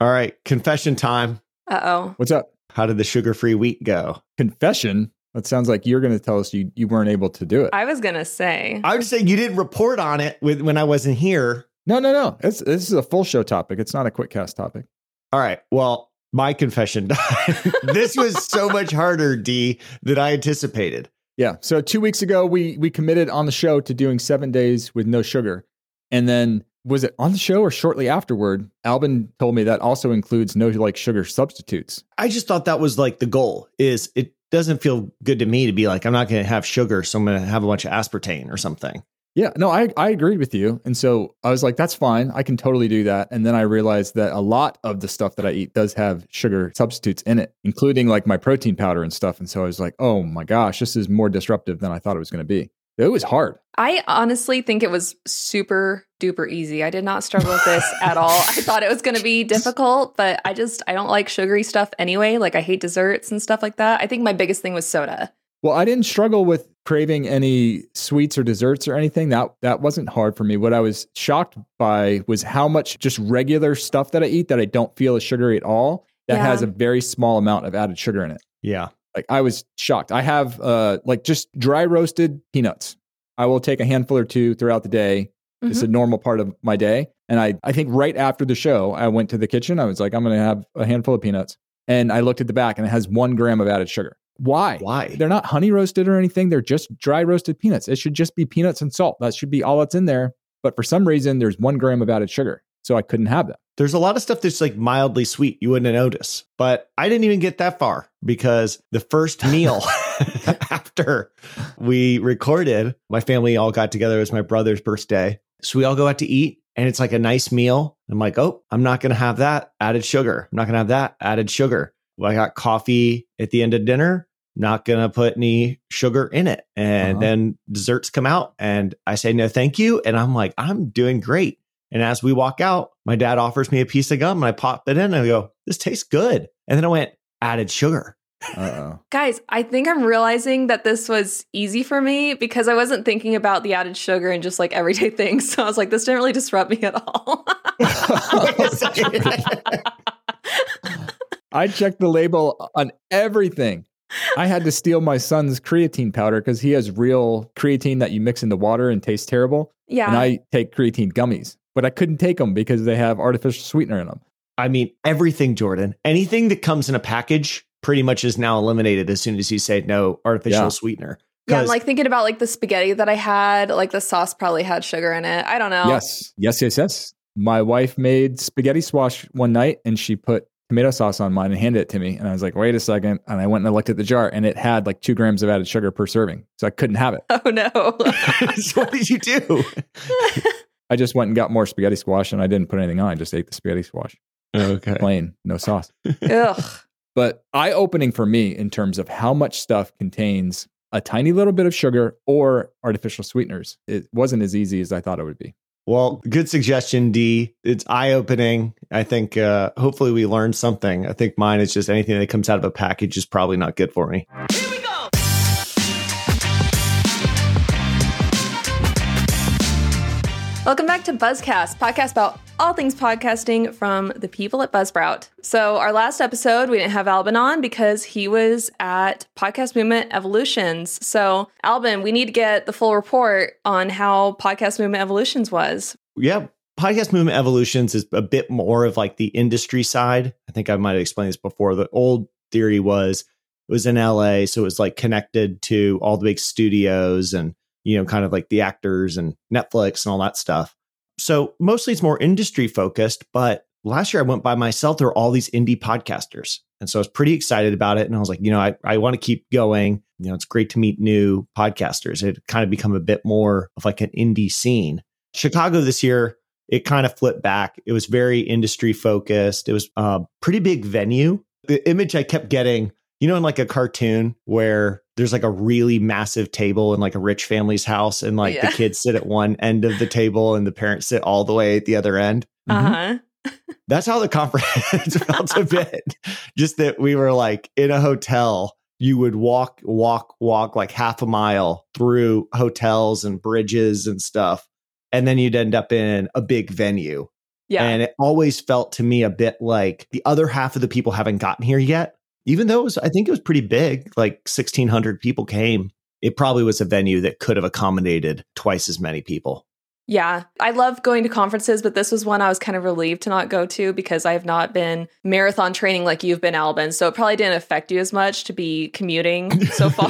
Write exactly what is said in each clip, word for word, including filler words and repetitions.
All right. Confession time. Uh-oh. What's up? How did the sugar-free week go? Confession? That sounds like you're going to tell us you, you weren't able to do it. I was going to say. I would say you didn't report on it with, when I wasn't here. No, no, no. It's, this is a full show topic. It's not a quick cast topic. All right. Well, my confession. This was so much harder, D, than I anticipated. Yeah. So two weeks ago, we we committed on the show to doing seven days with no sugar. And then was it on the show or shortly afterward? Albin told me that also includes no like sugar substitutes. I just thought that was like the goal is it doesn't feel good to me to be like, I'm not going to have sugar, so I'm going to have a bunch of aspartame or something. Yeah, no, I, I agreed with you. And so I was like, that's fine. I can totally do that. And then I realized that a lot of the stuff that I eat does have sugar substitutes in it, including like my protein powder and stuff. And so I was like, oh my gosh, this is more disruptive than I thought it was going to be. It was hard. I honestly think it was super duper easy. I did not struggle with this at all. I thought it was going to be difficult, but I just, I don't like sugary stuff anyway. Like I hate desserts and stuff like that. I think my biggest thing was soda. Well, I didn't struggle with craving any sweets or desserts or anything. That that wasn't hard for me. What I was shocked by was how much just regular stuff that I eat that I don't feel is sugary at all, that Yeah. has a very small amount of added sugar in it. Yeah. Like I was shocked. I have uh like just dry roasted peanuts. I will take a handful or two throughout the day. Mm-hmm. It's a normal part of my day. And I, I think right after the show, I went to the kitchen. I was like, I'm going to have a handful of peanuts. And I looked at the back and it has one gram of added sugar. Why? Why? They're not honey roasted or anything. They're just dry roasted peanuts. It should just be peanuts and salt. That should be all that's in there. But for some reason, there's one gram of added sugar. So I couldn't have that. There's a lot of stuff that's like mildly sweet. You wouldn't notice. But I didn't even get that far because the first meal after we recorded, my family all got together. It was my brother's birthday. So we all go out to eat and it's like a nice meal. I'm like, oh, I'm not going to have that added sugar. I'm not going to have that added sugar. Well, I got coffee at the end of dinner. Not going to put any sugar in it. And uh-huh. then desserts come out and I say, no, thank you. And I'm like, I'm doing great. And as we walk out, my dad offers me a piece of gum and I pop it in and I go, this tastes good. And then I went, added sugar. Uh-oh. Guys, I think I'm realizing that this was easy for me because I wasn't thinking about the added sugar and just like everyday things. So I was like, this didn't really disrupt me at all. I checked the label on everything. I had to steal my son's creatine powder because he has real creatine that you mix into water and tastes terrible. Yeah. And I take creatine gummies, but I couldn't take them because they have artificial sweetener in them. I mean, everything, Jordan. Anything that comes in a package pretty much is now eliminated as soon as you say no artificial Yeah. sweetener. Yeah, I'm like thinking about like the spaghetti that I had, like the sauce probably had sugar in it. I don't know. Yes, yes, yes, yes. My wife made spaghetti squash one night and she put tomato sauce on mine and handed it to me. And I was like, wait a second. And I went and I looked at the jar and it had like two grams of added sugar per serving. So I couldn't have it. Oh no. So what did you do? I just went and got more spaghetti squash and I didn't put anything on. I just ate the spaghetti squash. Okay. Plain, no sauce. Ugh. But eye-opening for me in terms of how much stuff contains a tiny little bit of sugar or artificial sweeteners. It wasn't as easy as I thought it would be. Well, good suggestion, D. It's eye-opening. I think uh, hopefully we learned something. I think mine is just anything that comes out of a package is probably not good for me. Here we go. Welcome back to Buzzcast, podcast about all things podcasting from the people at Buzzsprout. So our last episode, we didn't have Albin on because he was at Podcast Movement Evolutions. So Albin, we need to get the full report on how Podcast Movement Evolutions was. Yeah. Podcast Movement Evolutions is a bit more of like the industry side. I think I might have explained this before. The old theory was it was in L A, so it was like connected to all the big studios and, you know, kind of like the actors and Netflix and all that stuff. So mostly it's more industry focused, but last year I went by myself. There were all these indie podcasters. And so I was pretty excited about it. And I was like, you know, I, I want to keep going. You know, it's great to meet new podcasters. It kind of become a bit more of like an indie scene. Chicago this year, it kind of flipped back. It was very industry focused. It was a pretty big venue. The image I kept getting, you know, in like a cartoon where there's like a really massive table in like a rich family's house and like Yeah. the kids sit at one end of the table and the parents sit all the way at the other end. Uh-huh. That's how the conference felt a bit. Just that we were like in a hotel. You would walk, walk, walk like half a mile through hotels and bridges and stuff. And then you'd end up in a big venue. Yeah. And it always felt to me a bit like the other half of the people haven't gotten here yet. Even though it was, I think it was pretty big, like sixteen hundred people came. It probably was a venue that could have accommodated twice as many people. Yeah, I love going to conferences, but this was one I was kind of relieved to not go to because I have not been marathon training like you've been, Albin. So it probably didn't affect you as much to be commuting so far.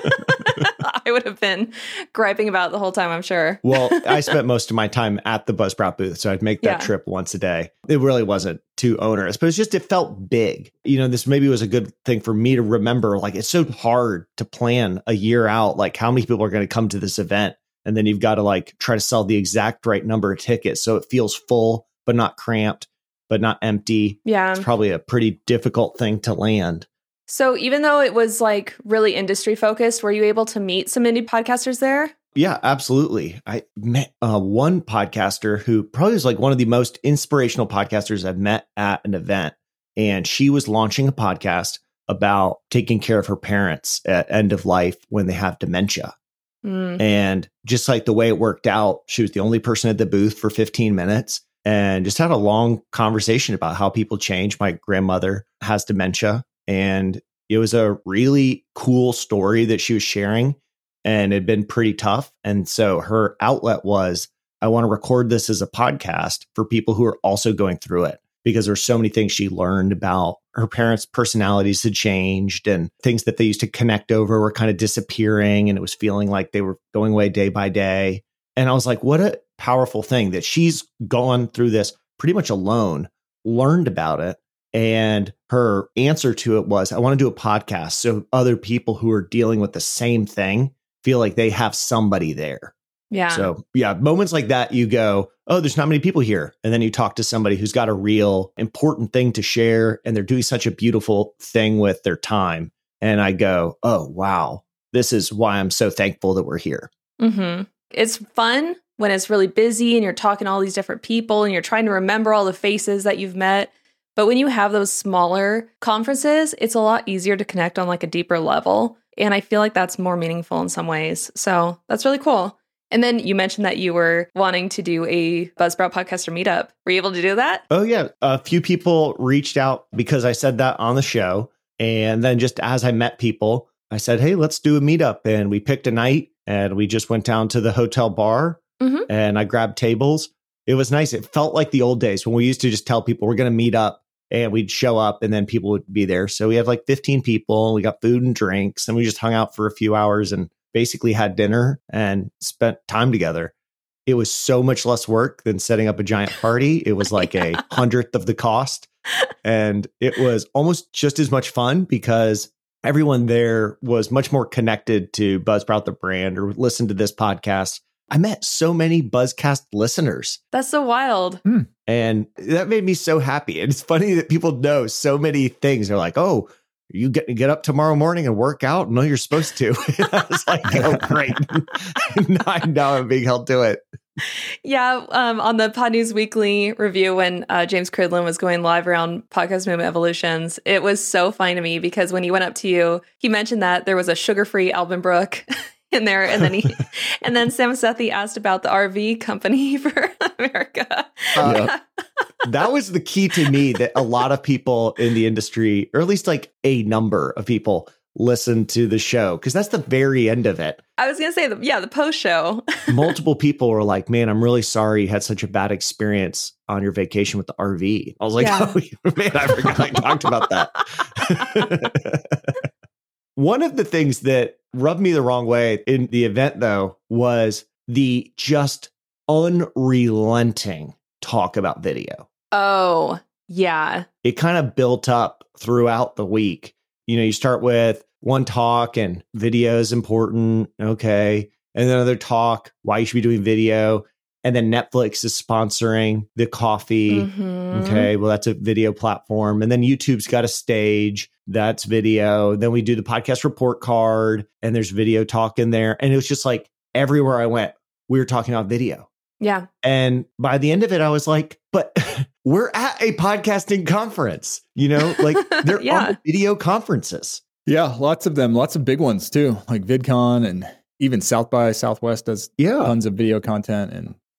I would have been griping about it the whole time, I'm sure. Well, I spent most of my time at the Buzzsprout booth, so I'd make that Yeah. trip once a day. It really wasn't too onerous, but it's just, it felt big. You know, this maybe was a good thing for me to remember. Like, it's so hard to plan a year out, like how many people are going to come to this event. And then you've got to like try to sell the exact right number of tickets so it feels full, but not cramped, but not empty. Yeah. It's probably a pretty difficult thing to land. So even though it was like really industry focused, were you able to meet some indie podcasters there? Yeah, absolutely. I met uh, one podcaster who probably was like one of the most inspirational podcasters I've met at an event. And she was launching a podcast about taking care of her parents at end of life when they have dementia. Mm. And just like the way it worked out, she was the only person at the booth for fifteen minutes and just had a long conversation about how people change. My grandmother has dementia, and it was a really cool story that she was sharing, and it had been pretty tough. And so her outlet was, I want to record this as a podcast for people who are also going through it, because there's so many things she learned about her parents' personalities had changed and things that they used to connect over were kind of disappearing. And it was feeling like they were going away day by day. And I was like, what a powerful thing that she's gone through this pretty much alone, learned about it. And her answer to it was, I want to do a podcast so other people who are dealing with the same thing feel like they have somebody there. Yeah. So yeah, moments like that, you go, oh, there's not many people here. And then you talk to somebody who's got a real important thing to share, and they're doing such a beautiful thing with their time. And I go, oh, wow, this is why I'm so thankful that we're here. Mm-hmm. It's fun when it's really busy and you're talking to all these different people and you're trying to remember all the faces that you've met. But when you have those smaller conferences, it's a lot easier to connect on like a deeper level. And I feel like that's more meaningful in some ways. So that's really cool. And then you mentioned that you were wanting to do a Buzzsprout podcaster meetup. Were you able to do that? Oh, yeah. A few people reached out because I said that on the show. And then just as I met people, I said, hey, let's do a meetup. And we picked a night and we just went down to the hotel bar Mm-hmm. and I grabbed tables. It was nice. It felt like the old days when we used to just tell people we're going to meet up, and we'd show up and then people would be there. So we had like fifteen people. We got food and drinks, and we just hung out for a few hours and basically had dinner and spent time together. It was so much less work than setting up a giant party. It was like yeah. a hundredth of the cost. And it was almost just as much fun because everyone there was much more connected to Buzzsprout, the brand, or listened to this podcast. I met so many Buzzcast listeners. That's so wild. Hmm. And that made me so happy. And it's funny that people know so many things. They're like, oh, you get to get up tomorrow morning and work out? No, you're supposed to. And I was like, oh, great. now, now I'm being held to it. Yeah. Um, on the Pod News Weekly review, when uh, James Cridlin was going live around Podcast Movement Evolutions, it was so funny to me because when he went up to you, he mentioned that there was a sugar-free Alvin Brooke in there, and then he and then Sam Sethi asked about the R V company for America. Uh, yeah. That was the key to me, that a lot of people in the industry, or at least like a number of people, listen to the show, because that's the very end of it. I was gonna say, the, yeah, the post show. Multiple people were like, man, I'm really sorry you had such a bad experience on your vacation with the R V. I was like, yeah. oh man, I forgot I talked about that. One of the things that rubbed me the wrong way in the event, though, was the just unrelenting talk about video. Oh, yeah. It kind of built up throughout the week. You know, you start with one talk and video is important. Okay. And then another talk, why you should be doing video. And then Netflix is sponsoring the coffee. Mm-hmm. Okay. Well, that's a video platform. And then YouTube's got a stage. That's video. Then we do the podcast report card and there's video talk in there. And it was just like everywhere I went, we were talking about video. Yeah. And by the end of it, I was like, but we're at a podcasting conference, you know, like there yeah. are video conferences. Yeah, lots of them, lots of big ones too, like VidCon, and even South by Southwest does yeah. tons of video content. And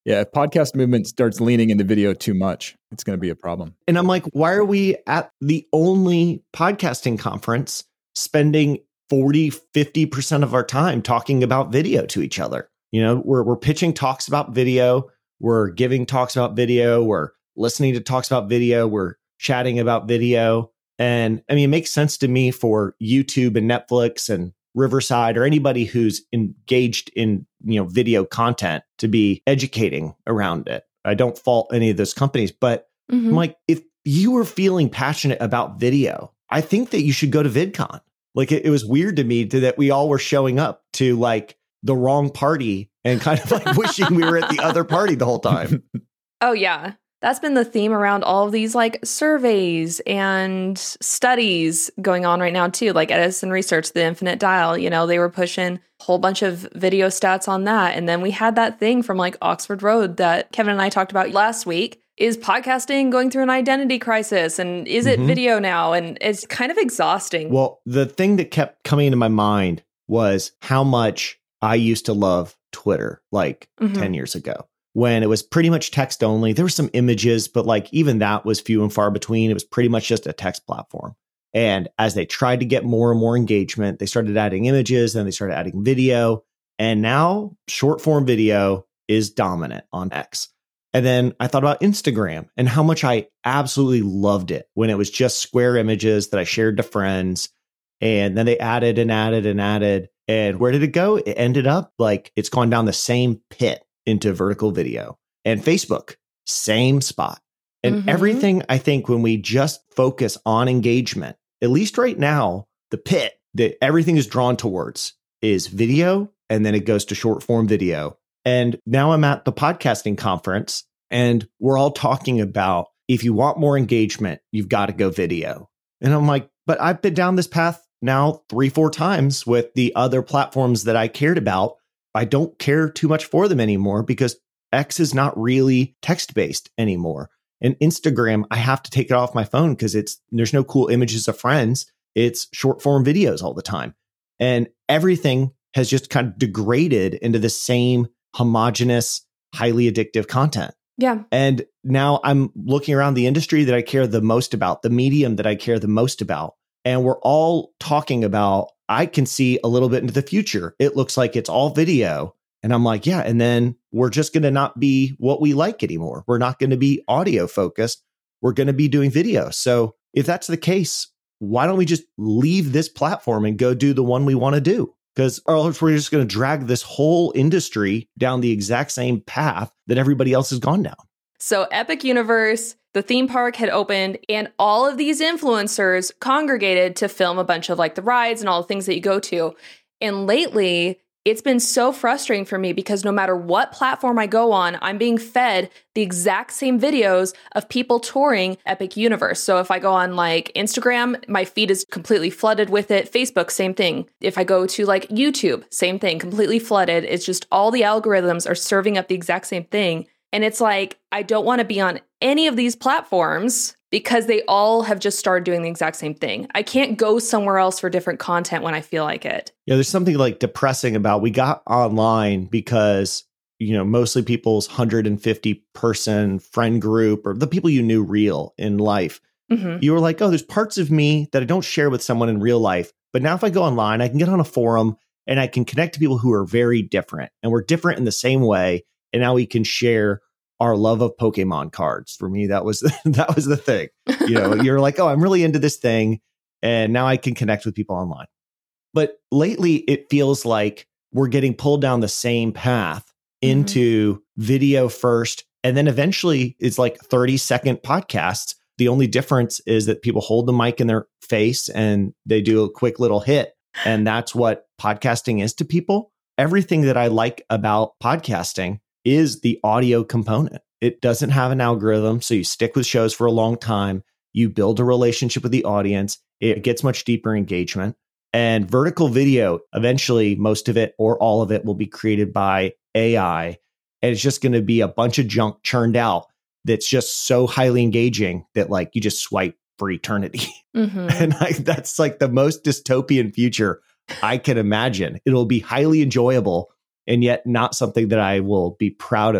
Yeah, if podcast movement starts leaning into video too much, it's going to be a problem. And I'm like, why are we at the only podcasting conference spending forty, fifty percent of our time talking about video to each other? You know, we're we're pitching talks about video, we're giving talks about video, we're listening to talks about video, we're chatting about video. And I mean, it makes sense to me for YouTube and Netflix and Riverside or anybody who's engaged in, you know, video content to be educating around it. I don't fault any of those companies, but mm-hmm. I'm like, if you were feeling passionate about video, I think that you should go to VidCon. Like it, it was weird to me to, that we all were showing up to like the wrong party and kind of like wishing we were at the other party the whole time. Oh, yeah. That's been the theme around all of these like surveys and studies going on right now too, like Edison Research, the Infinite Dial, you know, they were pushing a whole bunch of video stats on that. And then we had that thing from like Oxford Road that Kevin and I talked about last week. Is podcasting going through an identity crisis? And is it mm-hmm. video now? And it's kind of exhausting. Well, the thing that kept coming into my mind was how much I used to love Twitter like mm-hmm. ten years ago. When it was pretty much text only. There were some images, but like even that was few and far between. It was pretty much just a text platform. And as they tried to get more and more engagement, they started adding images, then they started adding video. And now short form video is dominant on X. And then I thought about Instagram and how much I absolutely loved it when it was just square images that I shared to friends. And then they added and added and added. And where did it go? It ended up like it's gone down the same pit into vertical video. And Facebook, same spot. And mm-hmm. everything, I think, when we just focus on engagement, at least right now, the pit that everything is drawn towards is video, and then it goes to short form video. And now I'm at the podcasting conference, and we're all talking about if you want more engagement, you've got to go video. And I'm like, but I've been down this path now three, four times with the other platforms that I cared about. I don't care too much for them anymore because X is not really text-based anymore. And Instagram, I have to take it off my phone because it's there's no cool images of friends. It's short form videos all the time. And everything has just kind of degraded into the same homogenous, highly addictive content. Yeah. And now I'm looking around the industry that I care the most about, the medium that I care the most about. And we're all talking about, I can see a little bit into the future. It looks like it's all video. And I'm like, yeah. And then we're just going to not be what we like anymore. We're not going to be audio focused. We're going to be doing video. So if that's the case, why don't we just leave this platform and go do the one we want to do? Because or else we're just going to drag this whole industry down the exact same path that everybody else has gone down. So Epic Universe, the theme park had opened, and all of these influencers congregated to film a bunch of like the rides and all the things that you go to. And lately, it's been so frustrating for me because no matter what platform I go on, I'm being fed the exact same videos of people touring Epic Universe. So if I go on like Instagram, my feed is completely flooded with it. Facebook, same thing. If I go to like YouTube, same thing, completely flooded. It's just all the algorithms are serving up the exact same thing. And it's like, I don't want to be on any of these platforms because they all have just started doing the exact same thing. I can't go somewhere else for different content when I feel like it. Yeah, there's something like depressing about we got online because, you know, mostly people's one hundred fifty person friend group or the people you knew real in life. Mm-hmm. You were like, oh, there's parts of me that I don't share with someone in real life. But now if I go online, I can get on a forum and I can connect to people who are very different. And we're different in the same way. And now we can share our love of Pokemon cards. For me, that was that was the thing. You know, you're like, oh, I'm really into this thing. And now I can connect with people online. But lately, it feels like we're getting pulled down the same path into mm-hmm. video first. And then eventually it's like thirty second podcasts. The only difference is that people hold the mic in their face and they do a quick little hit. And that's what podcasting is to people. Everything that I like about podcasting is the audio component. It doesn't have an algorithm, so you stick with shows for a long time. You build a relationship with the audience. It gets much deeper engagement. And vertical video, eventually, most of it or all of it will be created by A I. And it's just going to be a bunch of junk churned out that's just so highly engaging that like you just swipe for eternity. Mm-hmm. And I, that's like the most dystopian future I can imagine. It'll be highly enjoyable and yet not something that I will be proud of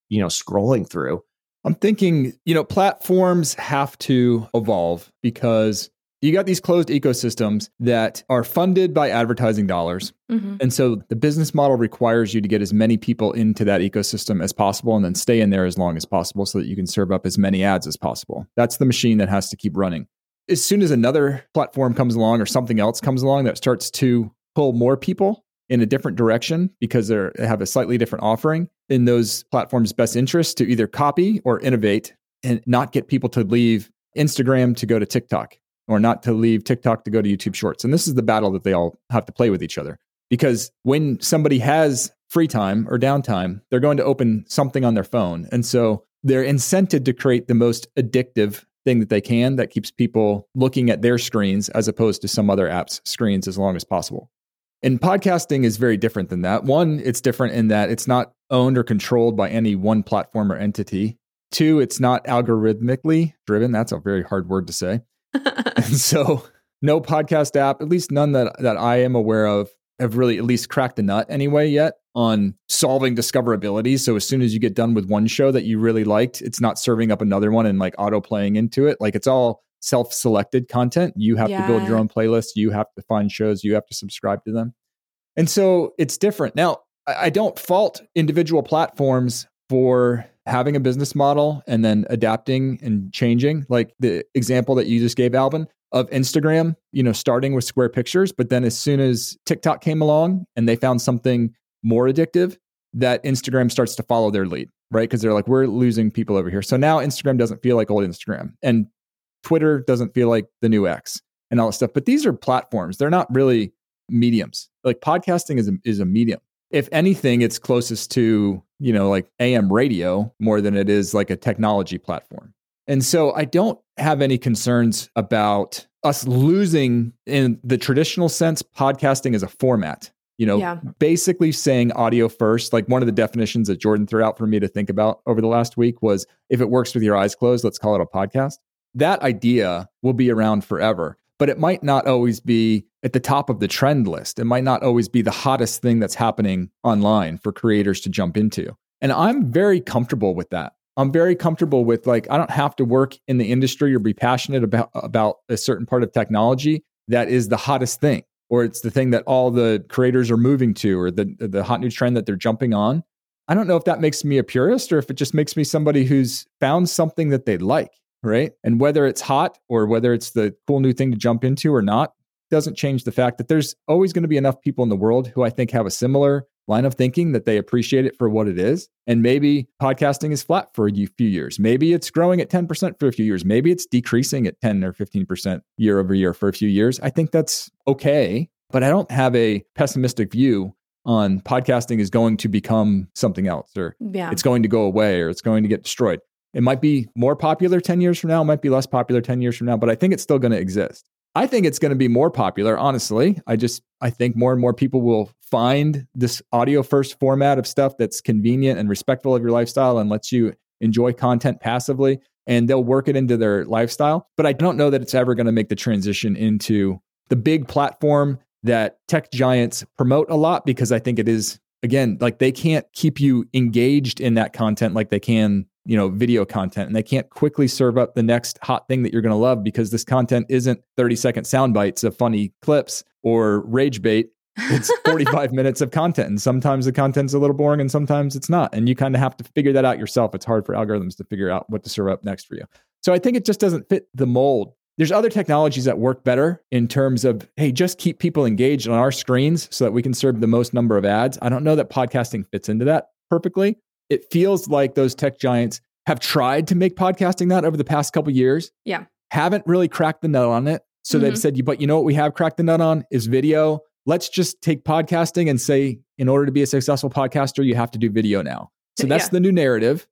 you know, scrolling through. I'm thinking, you know, platforms have to evolve because you got these closed ecosystems that are funded by advertising dollars. Mm-hmm. And so the business model requires you to get as many people into that ecosystem as possible and then stay in there as long as possible so that you can serve up as many ads as possible. That's the machine that has to keep running. As soon as another platform comes along or something else comes along that starts to pull more people in a different direction because they're, they have a slightly different offering, in those platforms' best interest to either copy or innovate and not get people to leave Instagram to go to TikTok, or not to leave TikTok to go to YouTube Shorts. And this is the battle that they all have to play with each other. Because when somebody has free time or downtime, they're going to open something on their phone. And so they're incented to create the most addictive thing that they can that keeps people looking at their screens as opposed to some other app's screens as long as possible. And podcasting is very different than that. One, it's different in that it's not owned or controlled by any one platform or entity. Two, it's not algorithmically driven. That's a very hard word to say. And so no podcast app, at least none that, that I am aware of, have really at least cracked the nut anyway yet on solving discoverability. So as soon as you get done with one show that you really liked, it's not serving up another one and like auto playing into it. Like it's all self-selected content. You have yeah. to build your own playlist. You have to find shows. You have to subscribe to them. And so it's different. Now, I don't fault individual platforms for having a business model and then adapting and changing. Like the example that you just gave, Alvin, of Instagram, you know, starting with square pictures. But then as soon as TikTok came along and they found something more addictive, that Instagram starts to follow their lead, right? Because they're like, we're losing people over here. So now Instagram doesn't feel like old Instagram. And Twitter doesn't feel like the new X and all that stuff. But these are platforms. They're not really mediums. Like podcasting is a, is a medium. If anything, it's closest to, you know, like A M radio more than it is like a technology platform. And so I don't have any concerns about us losing, in the traditional sense, podcasting as a format. You know, yeah. basically saying audio first. Like one of the definitions that Jordan threw out for me to think about over the last week was, if it works with your eyes closed, let's call it a podcast. That idea will be around forever, but it might not always be at the top of the trend list. It might not always be the hottest thing that's happening online for creators to jump into. And I'm very comfortable with that. I'm very comfortable with, like, I don't have to work in the industry or be passionate about, about a certain part of technology that is the hottest thing, or it's the thing that all the creators are moving to, or the, the hot new trend that they're jumping on. I don't know if that makes me a purist or if it just makes me somebody who's found something that they like. Right. And whether it's hot or whether it's the cool new thing to jump into or not, doesn't change the fact that there's always going to be enough people in the world who I think have a similar line of thinking, that they appreciate it for what it is. And maybe podcasting is flat for a few years. Maybe it's growing at ten percent for a few years. Maybe it's decreasing at ten or fifteen percent year over year for a few years. I think that's okay. But I don't have a pessimistic view on podcasting is going to become something else, or yeah. it's going to go away, or it's going to get destroyed. It might be more popular ten years from now, it might be less popular ten years from now, but I think it's still going to exist. I think it's going to be more popular, honestly. I just, I think more and more people will find this audio first format of stuff that's convenient and respectful of your lifestyle and lets you enjoy content passively, and they'll work it into their lifestyle. But I don't know that it's ever going to make the transition into the big platform that tech giants promote a lot, because I think it is, again, like they can't keep you engaged in that content like they can, you know, video content, and they can't quickly serve up the next hot thing that you're going to love, because this content isn't thirty second sound bites of funny clips or rage bait. It's forty-five minutes of content. And sometimes the content's a little boring and sometimes it's not. And you kind of have to figure that out yourself. It's hard for algorithms to figure out what to serve up next for you. So I think it just doesn't fit the mold. There's other technologies that work better in terms of, hey, just keep people engaged on our screens so that we can serve the most number of ads. I don't know that podcasting fits into that perfectly. It feels like those tech giants have tried to make podcasting that over the past couple of years. Yeah. Haven't really cracked the nut on it. So mm-hmm. they've said, but you know what we have cracked the nut on is video. Let's just take podcasting and say, in order to be a successful podcaster, you have to do video now. So that's yeah. the new narrative.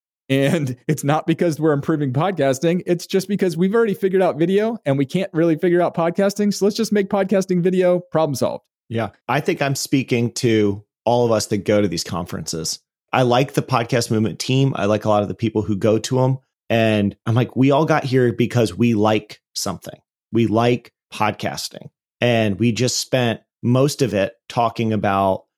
And it's not because we're improving podcasting. It's just because we've already figured out video and we can't really figure out podcasting. So let's just make podcasting video, problem solved. Yeah. I think I'm speaking to all of us that go to these conferences. I like the Podcast Movement team. I like a lot of the people who go to them. And I'm like, we all got here because we like something. We like podcasting. And we just spent most of it talking about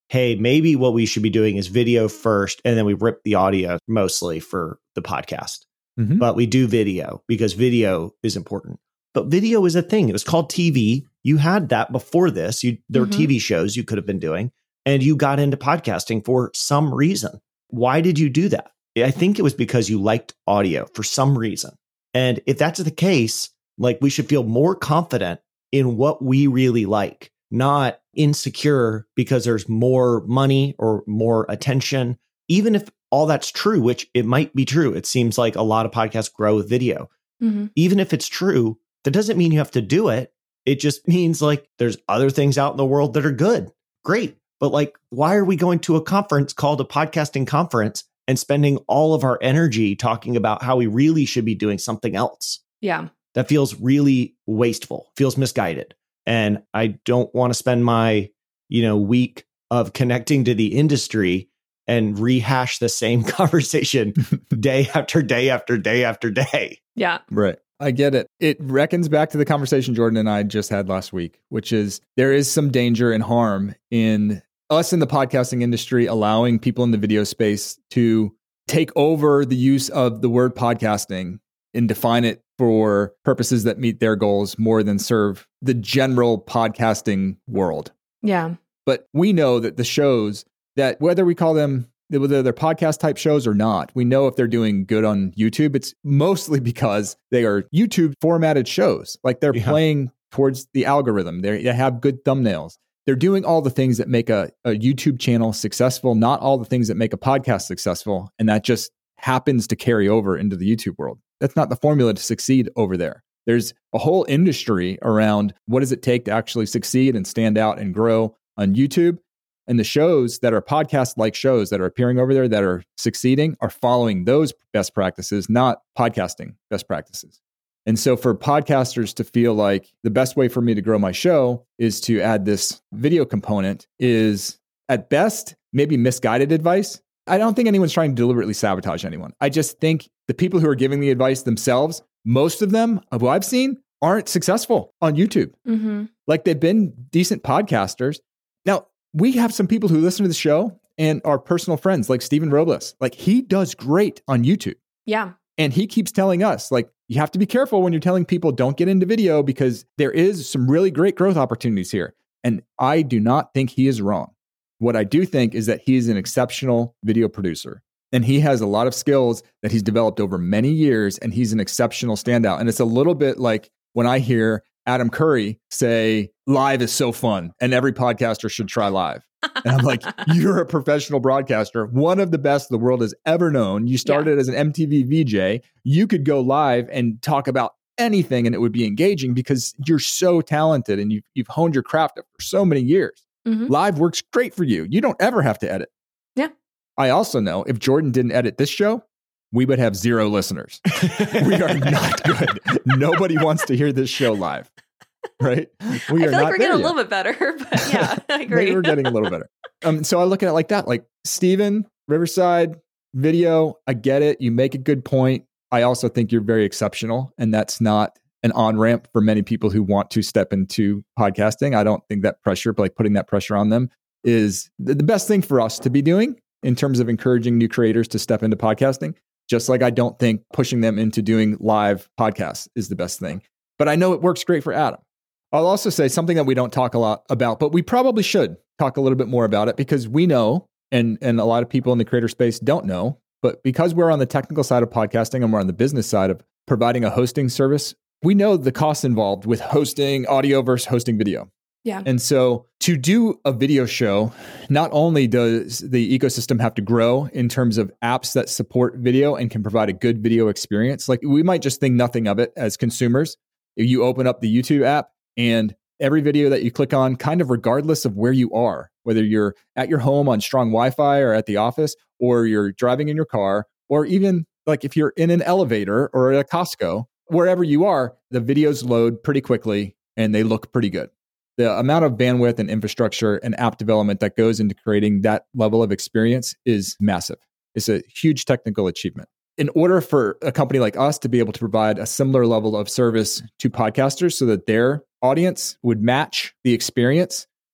hey, maybe what we should be doing is video first, and then we rip the audio mostly for the podcast. Mm-hmm. But we do video because video is important. But video is a thing. It was called T V. You had that before this. You, there mm-hmm. were T V shows you could have been doing, and you got into podcasting for some reason. Why did you do that? I think it was because you liked audio for some reason. And if that's the case, like we should feel more confident in what we really like, not insecure because there's more money or more attention. Even if all that's true, which it might be true. It seems like a lot of podcasts grow with video. Mm-hmm. Even if it's true, that doesn't mean you have to do it. It just means like there's other things out in the world that are good. Great. But like, why are we going to a conference called a podcasting conference and spending all of our energy talking about how we really should be doing something else? Yeah. That feels really wasteful, feels misguided. And I don't want to spend my, you know, week of connecting to the industry and rehash the same conversation day after day after day after day. Yeah. Right. I get it. It reckons back to the conversation Jordan and I just had last week, which is there is some danger and harm in us in the podcasting industry allowing people in the video space to take over the use of the word podcasting and define it for purposes that meet their goals more than serve the general podcasting world. Yeah. But we know that the shows that whether we call them, whether they're podcast type shows or not, we know if they're doing good on YouTube, it's mostly because they are YouTube formatted shows. Like they're yeah. playing towards the algorithm. They're, they have good thumbnails. They're doing all the things that make a, a YouTube channel successful, not all the things that make a podcast successful. And that just happens to carry over into the YouTube world. That's not the formula to succeed over there. There's a whole industry around what does it take to actually succeed and stand out and grow on YouTube. And the shows that are podcast-like shows that are appearing over there that are succeeding are following those best practices, not podcasting best practices. And so for podcasters to feel like the best way for me to grow my show is to add this video component is at best, maybe misguided advice. I don't think anyone's trying to deliberately sabotage anyone. I just think the people who are giving the advice themselves, most of them, who I've seen, aren't successful on YouTube. Mm-hmm. Like they've been decent podcasters. Now, we have some people who listen to the show and are personal friends, like Stephen Robles. Like he does great on YouTube. Yeah. And he keeps telling us, like, you have to be careful when you're telling people don't get into video because there is some really great growth opportunities here. And I do not think he is wrong. What I do think is that he is an exceptional video producer. And he has a lot of skills that he's developed over many years. And he's an exceptional standout. And it's a little bit like when I hear Adam Curry say, live is so fun and every podcaster should try live. And I'm like, you're a professional broadcaster, one of the best the world has ever known. You started yeah. as an M T V V J. You could go live and talk about anything and it would be engaging because you're so talented and you've, you've honed your craft for so many years. Mm-hmm. Live works great for you. You don't ever have to edit. Yeah. I also know if Jordan didn't edit this show, we would have zero listeners. We are not good. Nobody wants to hear this show live. Right? We I feel are like not we're getting yet. a little bit better, but yeah, I agree. Maybe we're getting a little better. Um, so I look at it like that, like Steven, Riverside, video, I get it. You make a good point. I also think you're very exceptional, and that's not an on-ramp for many people who want to step into podcasting. I don't think that pressure, like putting that pressure on them, is the, the best thing for us to be doing in terms of encouraging new creators to step into podcasting. Just like I don't think pushing them into doing live podcasts is the best thing. But I know it works great for Adam. I'll also say something that we don't talk a lot about, but we probably should talk a little bit more about it because we know, and, and a lot of people in the creator space don't know, but because we're on the technical side of podcasting and we're on the business side of providing a hosting service, we know the costs involved with hosting audio versus hosting video. Yeah. And so to do a video show, not only does the ecosystem have to grow in terms of apps that support video and can provide a good video experience, like we might just think nothing of it as consumers. You open up the YouTube app, and every video that you click on, kind of regardless of where you are, whether you're at your home on strong Wi-Fi or at the office, or you're driving in your car, or even like if you're in an elevator or at a Costco, wherever you are, the videos load pretty quickly and they look pretty good. The amount of bandwidth and infrastructure and app development that goes into creating that level of experience is massive. It's a huge technical achievement. In order for a company like us to be able to provide a similar level of service to podcasters so that their audience would match the experience,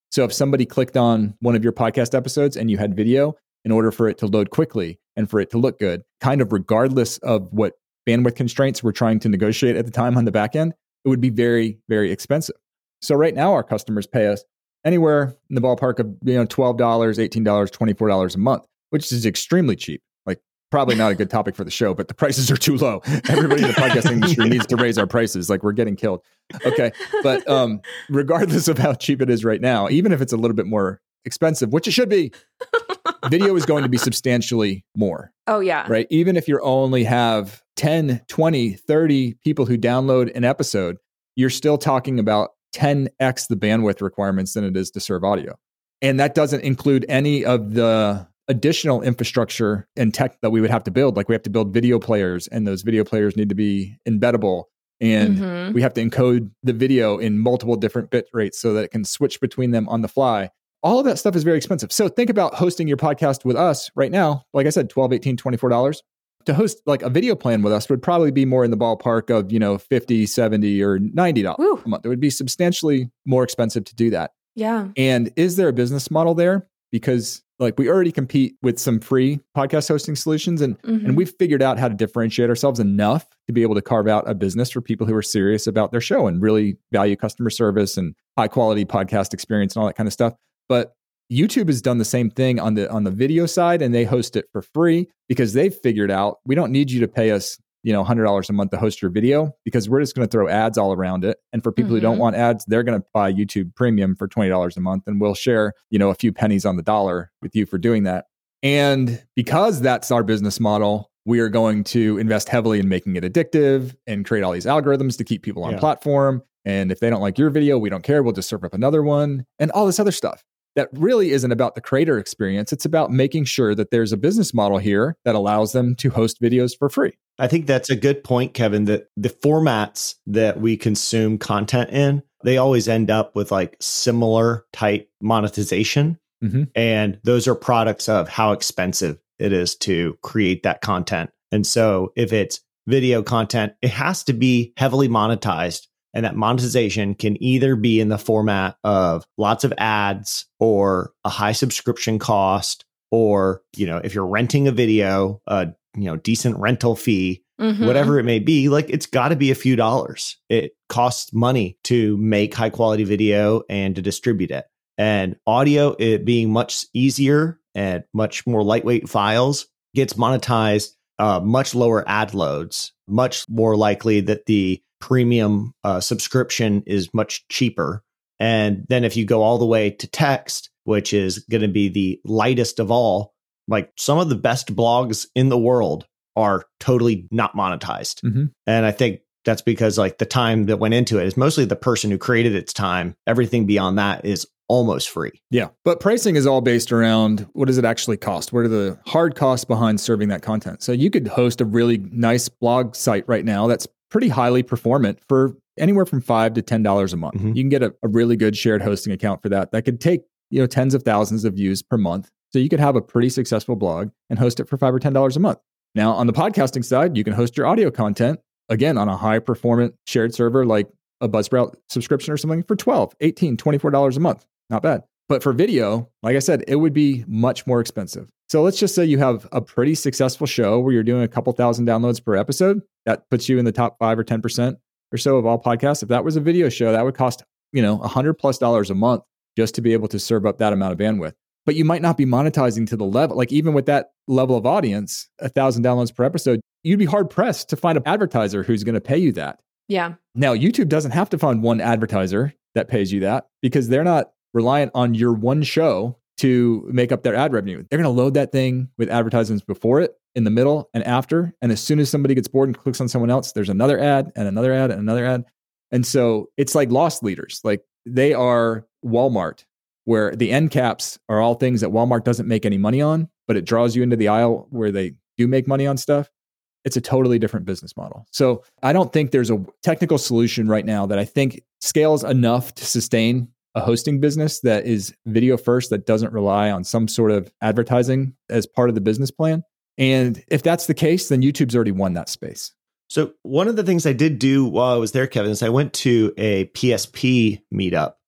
So if somebody clicked on one of your podcast episodes and you had video, in order for it to load quickly and for it to look good, kind of regardless of what bandwidth constraints we're trying to negotiate at the time on the back end, it would be very, very expensive. So right now our customers pay us anywhere in the ballpark of, you know, twelve dollars, eighteen dollars, twenty-four dollars a month, which is extremely cheap. Like probably not a good topic for the show, but the prices are too low. Everybody in the podcasting industry needs to raise our prices. Like we're getting killed. Okay. But um, regardless of how cheap it is right now, even if it's a little bit more expensive, which it should be, video is going to be substantially more. Oh, yeah. Right. Even if you only have ten, twenty, thirty people who download an episode, you're still talking about ten x the bandwidth requirements than it is to serve audio. And that doesn't include any of the additional infrastructure and tech that we would have to build. Like we have to build video players, and those video players need to be embeddable. And mm-hmm. we have to encode the video in multiple different bit rates so that it can switch between them on the fly. All of that stuff is very expensive. So think about hosting your podcast with us right now. Like I said, twelve, eighteen, twenty-four dollars. To host like a video plan with us would probably be more in the ballpark of, you know, fifty, seventy, or ninety dollars Woo. A month. It would be substantially more expensive to do that. Yeah. And is there a business model there? Because like we already compete with some free podcast hosting solutions, and, mm-hmm. and we've figured out how to differentiate ourselves enough to be able to carve out a business for people who are serious about their show and really value customer service and high quality podcast experience and all that kind of stuff. But YouTube has done the same thing on the on the video side, and they host it for free because they've figured out we don't need you to pay us, you know, one hundred dollars a month to host your video, because we're just going to throw ads all around it. And for people mm-hmm. who don't want ads, they're going to buy YouTube Premium for twenty dollars a month, and we'll share, you know, a few pennies on the dollar with you for doing that. And because that's our business model, we are going to invest heavily in making it addictive and create all these algorithms to keep people on yeah. platform. And if they don't like your video, we don't care. We'll just serve up another one and all this other stuff. That really isn't about the creator experience. It's about making sure that there's a business model here that allows them to host videos for free. I think that's a good point, Kevin, that the formats that we consume content in, they always end up with like similar type monetization. Mm-hmm. And those are products of how expensive it is to create that content. And so if it's video content, it has to be heavily monetized. And that monetization can either be in the format of lots of ads or a high subscription cost, or, you know, if you're renting a video, a, you know, decent rental fee, mm-hmm. whatever it may be, like it's got to be a few dollars. It costs money to make high quality video and to distribute it. And audio, it being much easier and much more lightweight files, gets monetized, uh, much lower ad loads, much more likely that the premium uh, subscription is much cheaper. And then if you go all the way to text, which is going to be the lightest of all, like some of the best blogs in the world are totally not monetized. Mm-hmm. And I think that's because like the time that went into it is mostly the person who created its time. Everything beyond that is almost free. Yeah. But pricing is all based around what does it actually cost? What are the hard costs behind serving that content? So you could host a really nice blog site right now that's pretty highly performant for anywhere from five to ten dollars a month. Mm-hmm. You can get a, a really good shared hosting account for that. That could take, you know, tens of thousands of views per month. So you could have a pretty successful blog and host it for five or ten dollars a month. Now, on the podcasting side, you can host your audio content, again, on a high performant shared server like a Buzzsprout subscription or something for twelve, eighteen, twenty-four dollars a month. Not bad. But for video, like I said, it would be much more expensive. So let's just say you have a pretty successful show where you're doing a couple thousand downloads per episode. That puts you in the top five or ten percent or so of all podcasts. If that was a video show, that would cost, you know, a hundred plus dollars a month just to be able to serve up that amount of bandwidth. But you might not be monetizing to the level, like even with that level of audience, a thousand downloads per episode, you'd be hard pressed to find an advertiser who's going to pay you that. Yeah. Now, YouTube doesn't have to find one advertiser that pays you that because they're not reliant on your one show to make up their ad revenue. They're going to load that thing with advertisements before it, in the middle, and after. And as soon as somebody gets bored and clicks on someone else, there's another ad and another ad and another ad. And so it's like loss leaders. Like they are Walmart, where the end caps are all things that Walmart doesn't make any money on, but it draws you into the aisle where they do make money on stuff. It's a totally different business model. So I don't think there's a technical solution right now that I think scales enough to sustain a hosting business that is video first, that doesn't rely on some sort of advertising as part of the business plan. And if that's the case, then YouTube's already won that space. So one of the things I did do while I was there, Kevin, is I went to a P S P meetup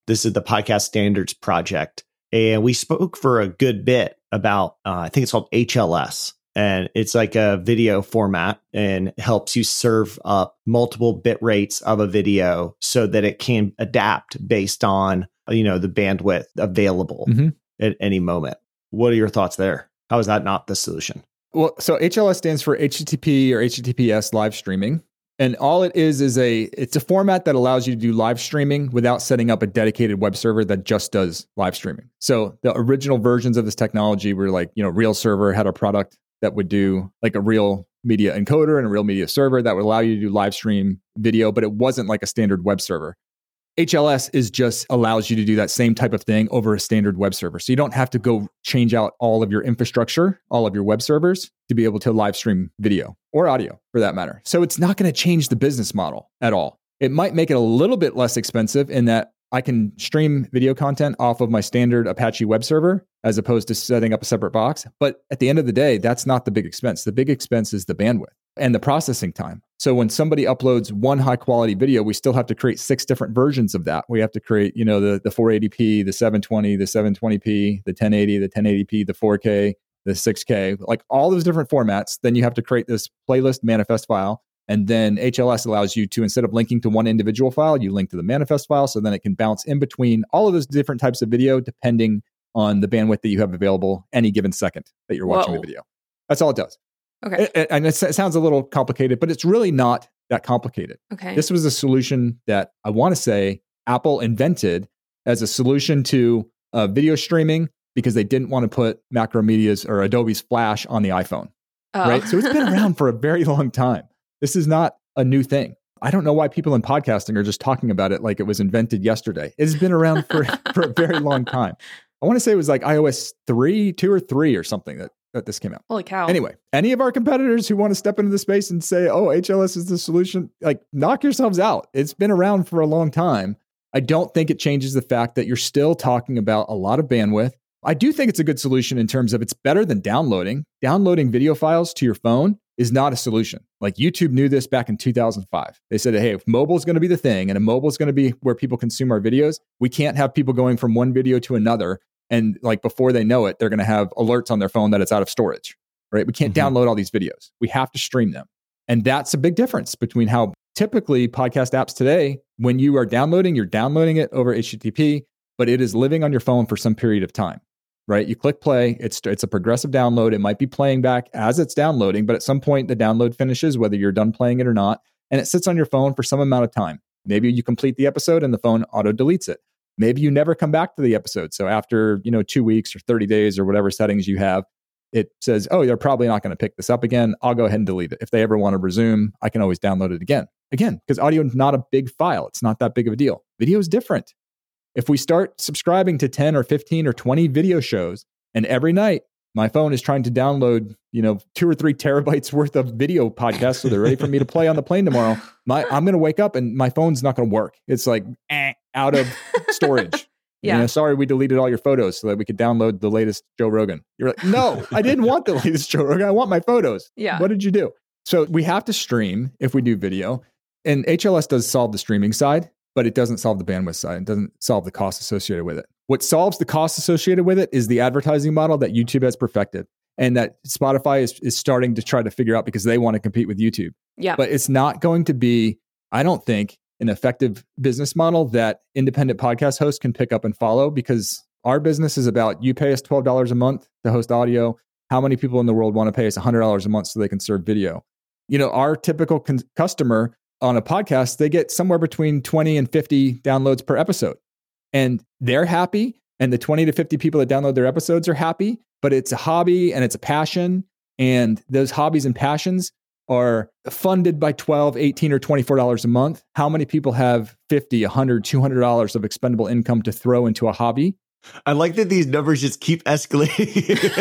This is the Podcast Standards Project. And we spoke for a good bit about, uh, I think it's called H L S. And it's like a video format and helps you serve up multiple bit rates of a video so that it can adapt based on, you know, the bandwidth available mm-hmm. at any moment. What are your thoughts there? How is that not the solution? Well, so H L S stands for H T T P or H T T P S live streaming. And all it is is a it's a format that allows you to do live streaming without setting up a dedicated web server that just does live streaming. So the original versions of this technology were like, you know, Real Server had a product that would do like a real media encoder and a real media server that would allow you to do live stream video, but it wasn't like a standard web server. H L S is just allows you to do that same type of thing over a standard web server. So you don't have to go change out all of your infrastructure, all of your web servers to be able to live stream video or audio for that matter. So it's not going to change the business model at all. It might make it a little bit less expensive in that I can stream video content off of my standard Apache web server as opposed to setting up a separate box. But at the end of the day, that's not the big expense. The big expense is the bandwidth and the processing time. So when somebody uploads one high quality video, we still have to create six different versions of that. We have to create, you know, the, the four eighty p, the seven twenty, the seven twenty p, the ten eighty, the ten eighty p, the four K, the six K, like all those different formats. Then you have to create this playlist manifest file. And then H L S allows you to, instead of linking to one individual file, you link to the manifest file. So then it can bounce in between all of those different types of video, depending on the bandwidth that you have available any given second that you're watching Whoa. the video. That's all it does. Okay. It, and it sounds a little complicated, but it's really not that complicated. Okay. This was a solution that I want to say Apple invented as a solution to uh, video streaming because they didn't want to put Macromedia's or Adobe's Flash on the iPhone. Oh. Right. So it's been around for a very long time. This is not a new thing. I don't know why people in podcasting are just talking about it like it was invented yesterday. It has been around for, for a very long time. I want to say it was like i O S three, two or three or something that, that this came out. Holy cow. Anyway, any of our competitors who want to step into the space and say, oh, H L S is the solution, like knock yourselves out. It's been around for a long time. I don't think it changes the fact that you're still talking about a lot of bandwidth. I do think it's a good solution in terms of it's better than downloading. Downloading video files to your phone is not a solution. Like YouTube knew this back in two thousand five. They said, hey, if mobile is going to be the thing and if mobile is going to be where people consume our videos, we can't have people going from one video to another. And like before they know it, they're going to have alerts on their phone that it's out of storage, right? We can't mm-hmm. download all these videos. We have to stream them. And that's a big difference between how typically podcast apps today, when you are downloading, you're downloading it over H T T P, but it is living on your phone for some period of time. Right? You click play, it's it's a progressive download. It might be playing back as it's downloading, but at some point the download finishes, whether you're done playing it or not, and it sits on your phone for some amount of time. Maybe you complete the episode and the phone auto deletes it. Maybe you never come back to the episode. So after, you know, two weeks or thirty days or whatever settings you have, it says, oh, they're probably not going to pick this up again. I'll go ahead and delete it. If they ever want to resume, I can always download it again. Again, because audio is not a big file. It's not that big of a deal. Video is different. If we start subscribing to ten or fifteen or twenty video shows, and every night my phone is trying to download, you know, two or three terabytes worth of video podcasts so they're ready for me to play on the plane tomorrow, my I'm going to wake up and my phone's not going to work. It's like eh, out of storage. Yeah. You know, sorry, we deleted all your photos so that we could download the latest Joe Rogan. You're like, no, I didn't want the latest Joe Rogan. I want my photos. Yeah. What did you do? So we have to stream if we do video. And H L S does solve the streaming side, but it doesn't solve the bandwidth side. It doesn't solve the cost associated with it. What solves the cost associated with it is the advertising model that YouTube has perfected and that Spotify is, is starting to try to figure out because they want to compete with YouTube. Yeah. But it's not going to be, I don't think, an effective business model that independent podcast hosts can pick up and follow, because our business is about, you pay us twelve dollars a month to host audio. How many people in the world want to pay us one hundred dollars a month so they can serve video? You know, our typical con- customer on a podcast, they get somewhere between twenty and fifty downloads per episode. And they're happy. And the twenty to fifty people that download their episodes are happy. But it's a hobby and it's a passion. And those hobbies and passions are funded by twelve, eighteen, or twenty-four dollars a month. How many people have fifty, one hundred, two hundred dollars of expendable income to throw into a hobby? I like that these numbers just keep escalating.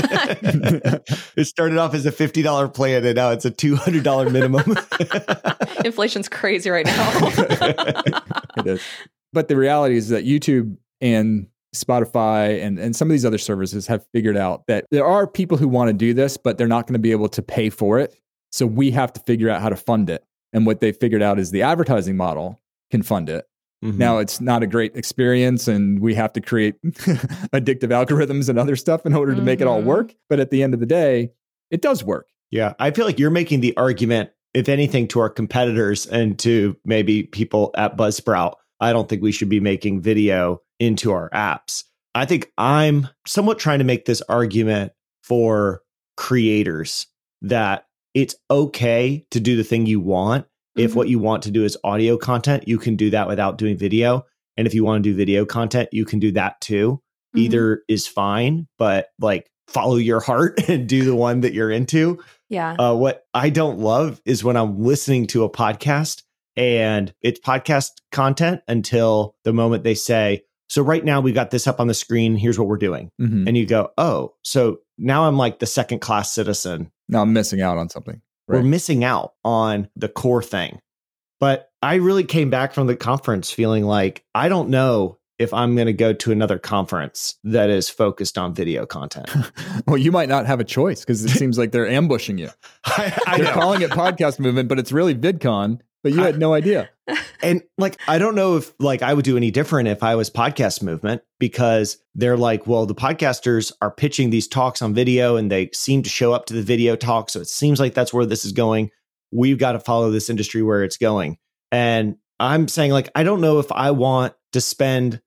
It started off as a fifty dollars plan and now it's a two hundred dollars minimum. Inflation's crazy right now. It is. But the reality is that YouTube and Spotify and, and some of these other services have figured out that there are people who want to do this, but they're not going to be able to pay for it. So we have to figure out how to fund it. And what they figured out is the advertising model can fund it. Mm-hmm. Now, it's not a great experience, and we have to create addictive algorithms and other stuff in order to mm-hmm. make it all work. But at the end of the day, it does work. Yeah, I feel like you're making the argument, if anything, to our competitors and to maybe people at Buzzsprout. I don't think we should be making video into our apps. I think I'm somewhat trying to make this argument for creators that it's okay to do the thing you want. Mm-hmm. If what you want to do is audio content, you can do that without doing video. And if you want to do video content, you can do that too. Mm-hmm. Either is fine, but like follow your heart and do the one that you're into. Yeah. Uh, what I don't love is when I'm listening to a podcast and it's podcast content until the moment they say, so right now we got this up on the screen. Here's what we're doing. Mm-hmm. And you go, oh, so now I'm like the second class citizen. Now I'm missing out on something. Right. We're missing out on the core thing. But I really came back from the conference feeling like, I don't know if I'm going to go to another conference that is focused on video content. Well, you might not have a choice because it seems like they're ambushing you. I, I they're know. calling it Podcast Movement, but it's really VidCon, but you I, had no idea. And like, I don't know if like I would do any different if I was Podcast Movement, because they're like, well, the podcasters are pitching these talks on video and they seem to show up to the video talk. So it seems like that's where this is going. We've got to follow this industry where it's going. And I'm saying like, I don't know if I want to spend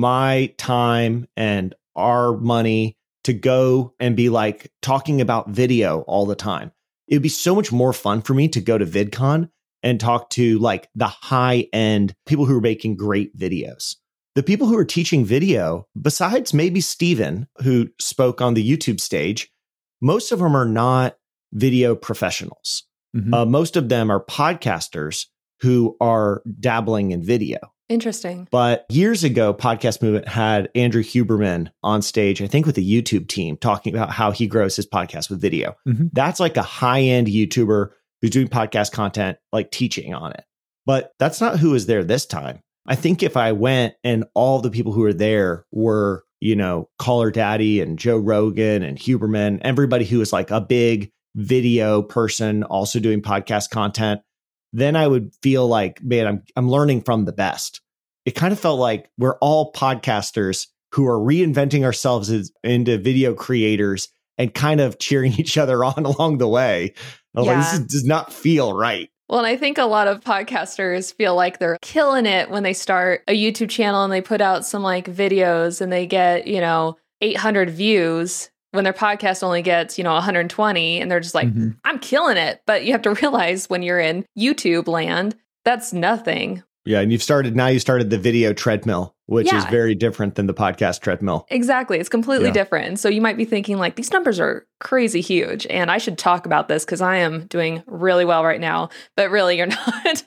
my time and our money to go and be like talking about video all the time. It'd be so much more fun for me to go to VidCon and talk to like the high end people who are making great videos. The people who are teaching video, besides maybe Steven, who spoke on the YouTube stage, most of them are not video professionals. Mm-hmm. Uh, most of them are podcasters who are dabbling in video. Interesting. But years ago, Podcast Movement had Andrew Huberman on stage, I think with the YouTube team, talking about how he grows his podcast with video. Mm-hmm. That's like a high-end YouTuber who's doing podcast content, like teaching on it. But that's not who was there this time. I think if I went and all the people who were there were, you know, Caller Daddy and Joe Rogan and Huberman, everybody who was like a big video person also doing podcast content, then I would feel like, man, I'm I'm learning from the best. It kind of felt like we're all podcasters who are reinventing ourselves as, into video creators and kind of cheering each other on along the way. I was yeah. like, this is, does not feel right. Well, and I think a lot of podcasters feel like they're killing it when they start a YouTube channel and they put out some like videos and they get, you know, eight hundred views when their podcast only gets, you know, one hundred twenty, and they're just like, mm-hmm. I'm killing it. But you have to realize when you're in YouTube land, that's nothing. Yeah. And you've started, now you started the video treadmill, which yeah. is very different than the podcast treadmill. Exactly. It's completely yeah. different. And so you might be thinking like, these numbers are crazy huge and I should talk about this because I am doing really well right now. But really, you're not.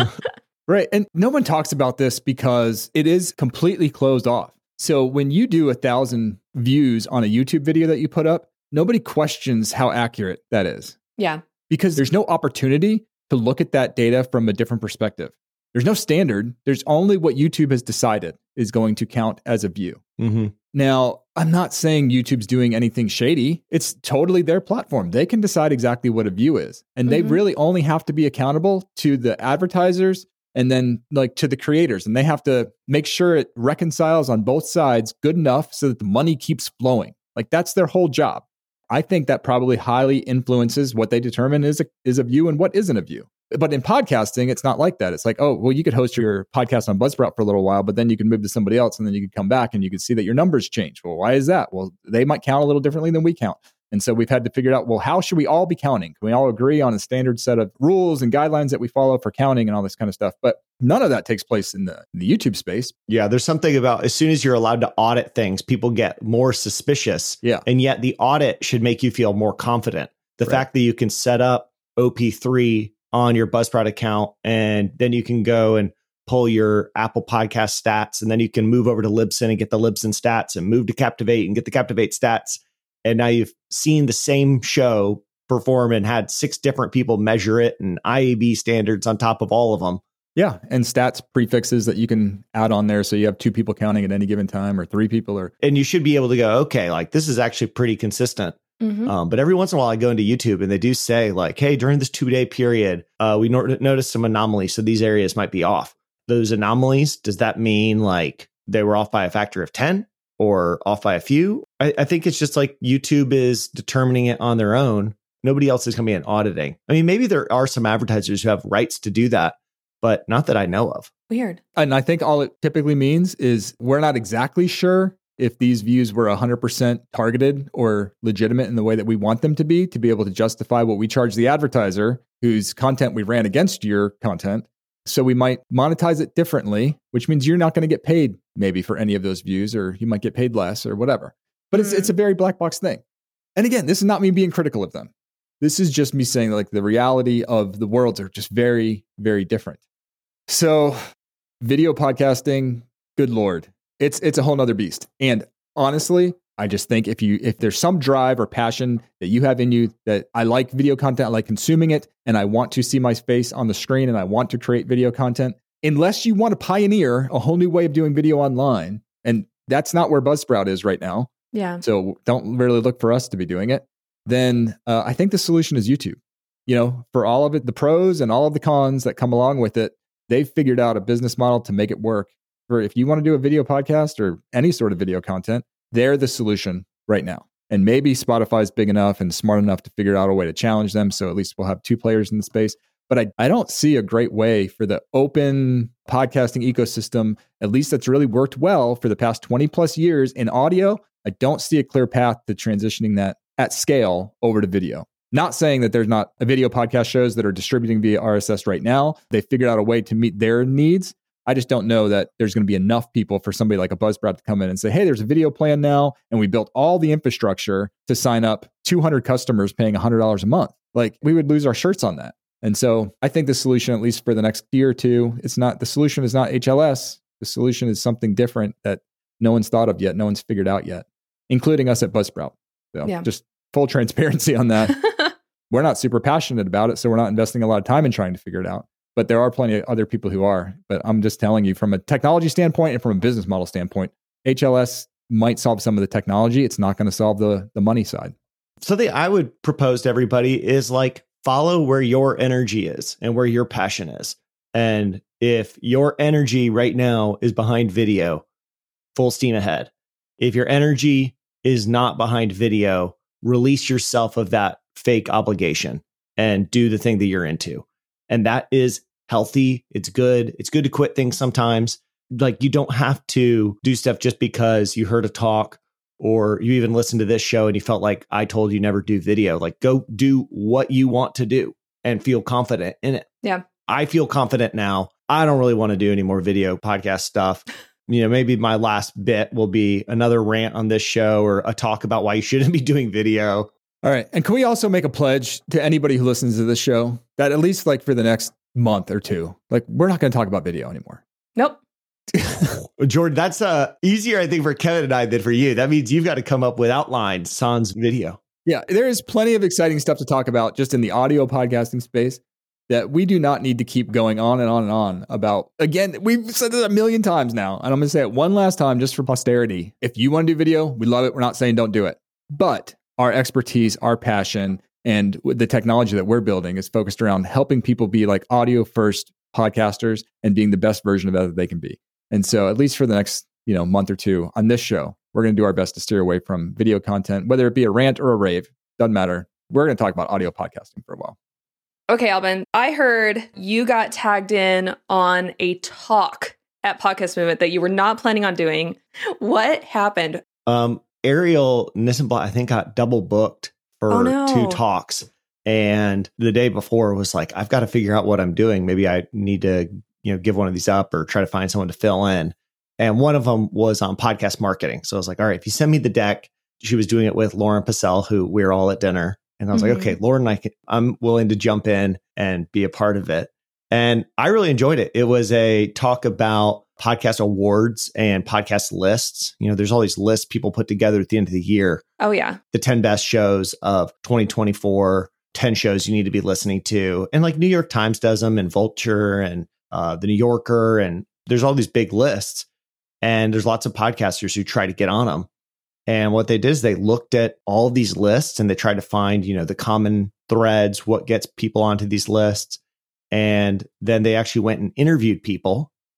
Right. And no one talks about this because it is completely closed off. So when you do a thousand views on a YouTube video that you put up, nobody questions how accurate that is. Yeah. Because there's no opportunity to look at that data from a different perspective. There's no standard. There's only what YouTube has decided is going to count as a view. Mm-hmm. Now, I'm not saying YouTube's doing anything shady. It's totally their platform. They can decide exactly what a view is. And mm-hmm. they really only have to be accountable to the advertisers and then like to the creators. And they have to make sure it reconciles on both sides good enough so that the money keeps flowing. Like that's their whole job. I think that probably highly influences what they determine is a, is a view and what isn't a view. But in podcasting, it's not like that. It's like, oh, well, you could host your podcast on Buzzsprout for a little while, but then you can move to somebody else and then you could come back and you can see that your numbers change. Well, why is that? Well, they might count a little differently than we count. And so we've had to figure out, well, how should we all be counting? Can we all agree on a standard set of rules and guidelines that we follow for counting and all this kind of stuff? But none of that takes place in the, in the YouTube space. Yeah, there's something about as soon as you're allowed to audit things, people get more suspicious. Yeah. And yet the audit should make you feel more confident. The right. fact that you can set up O P three on your Buzzsprout account, and then you can go and pull your Apple Podcast stats, and then you can move over to Libsyn and get the Libsyn stats and move to Captivate and get the Captivate stats. And now you've seen the same show perform and had six different people measure it and I A B standards on top of all of them. Yeah. And stats prefixes that you can add on there. So you have two people counting at any given time or three people. or And you should be able to go, okay, like this is actually pretty consistent. Mm-hmm. Um, but every once in a while I go into YouTube and they do say like, hey, during this two day period, uh, we no- noticed some anomalies. So these areas might be off. those anomalies, does that mean like they were off by a factor of ten or off by a few? I, I think it's just like YouTube is determining it on their own. Nobody else is coming in auditing. I mean, maybe there are some advertisers who have rights to do that, but not that I know of. Weird. And I think all it typically means is we're not exactly sure if these views were one hundred percent targeted or legitimate in the way that we want them to be, to be able to justify what we charge the advertiser whose content we ran against your content. So we might monetize it differently, which means you're not going to get paid maybe for any of those views, or you might get paid less or whatever. But mm. it's it's a very black box thing. And again, this is not me being critical of them. This is just me saying like the reality of the worlds are just very, very different. So video podcasting, good Lord, it's it's a whole nother beast. And honestly, I just think if you if there's some drive or passion that you have in you that I like video content, I like consuming it, and I want to see my face on the screen and I want to create video content, unless you want to pioneer a whole new way of doing video online, and that's not where Buzzsprout is right now. Yeah. So don't really look for us to be doing it. Then uh, I think the solution is YouTube. You know, for all of it, the pros and all of the cons that come along with it, they've figured out a business model to make it work. For if you want to do a video podcast or any sort of video content, they're the solution right now. And maybe Spotify's big enough and smart enough to figure out a way to challenge them. So at least we'll have two players in the space. But I, I don't see a great way for the open podcasting ecosystem, at least that's really worked well for the past twenty plus years in audio. I don't see a clear path to transitioning that at scale over to video. Not saying that there's not a video podcast shows that are distributing via R S S right now. They figured out a way to meet their needs. I just don't know that there's going to be enough people for somebody like a Buzzsprout to come in and say, hey, there's a video plan now, and we built all the infrastructure to sign up two hundred customers paying one hundred dollars a month. Like, we would lose our shirts on that. And so I think the solution, at least for the next year or two, it's not, the solution is not H L S. The solution is something different that no one's thought of yet, no one's figured out yet, including us at Buzzsprout. So yeah. Just full transparency on that. We're not super passionate about it, so we're not investing a lot of time in trying to figure it out. But there are plenty of other people who are. But I'm just telling you, from a technology standpoint and from a business model standpoint, H L S might solve some of the technology. It's not going to solve the the money side. Something I would propose to everybody is like, follow where your energy is and where your passion is. And if your energy right now is behind video, full steam ahead. If your energy is not behind video, release yourself of that fake obligation and do the thing that you're into. And that is healthy. It's good. It's good to quit things sometimes. Like, you don't have to do stuff just because you heard a talk or you even listened to this show and you felt like I told you never do video. Like, go do what you want to do and feel confident in it. Yeah. I feel confident now. I don't really want to do any more video podcast stuff. You know, maybe my last bit will be another rant on this show or a talk about why you shouldn't be doing video. All right. And can we also make a pledge to anybody who listens to this show that at least like for the next month or two, like, we're not going to talk about video anymore? Nope. Jordan, that's uh, easier, I think, for Kevin and I than for you. That means you've got to come up with outlines, sans video. Yeah, there is plenty of exciting stuff to talk about just in the audio podcasting space that we do not need to keep going on and on and on about. Again, we've said this a million times now, and I'm going to say it one last time just for posterity. If you want to do video, we love it. We're not saying don't do it. But our expertise, our passion, and the technology that we're building is focused around helping people be like audio first podcasters and being the best version of that that they can be. And so at least for the next, you know, month or two on this show, we're going to do our best to steer away from video content, whether it be a rant or a rave, doesn't matter. We're going to talk about audio podcasting for a while. Okay, Albin, I heard you got tagged in on a talk at Podcast Movement that you were not planning on doing. What happened? Um, Ariel Nissenblatt, I think, got double booked for oh, no. two talks. And the day before was like, I've got to figure out what I'm doing. Maybe I need to, you know, give one of these up or try to find someone to fill in. And one of them was on podcast marketing. So I was like, all right, if you send me the deck, she was doing it with Lauren Passell, who we were all at dinner. And I was mm-hmm. like, okay, Lauren and I, can, I'm willing to jump in and be a part of it. And I really enjoyed it. It was a talk about podcast awards and podcast lists. You know, there's all these lists people put together at the end of the year. Oh, yeah. The ten best shows of twenty twenty-four, ten shows you need to be listening to. And like New York Times does them, and Vulture and uh, The New Yorker. And there's all these big lists. And there's lots of podcasters who try to get on them. And what they did is they looked at all of these lists and they tried to find, you know, the common threads, what gets people onto these lists. And then they actually went and interviewed people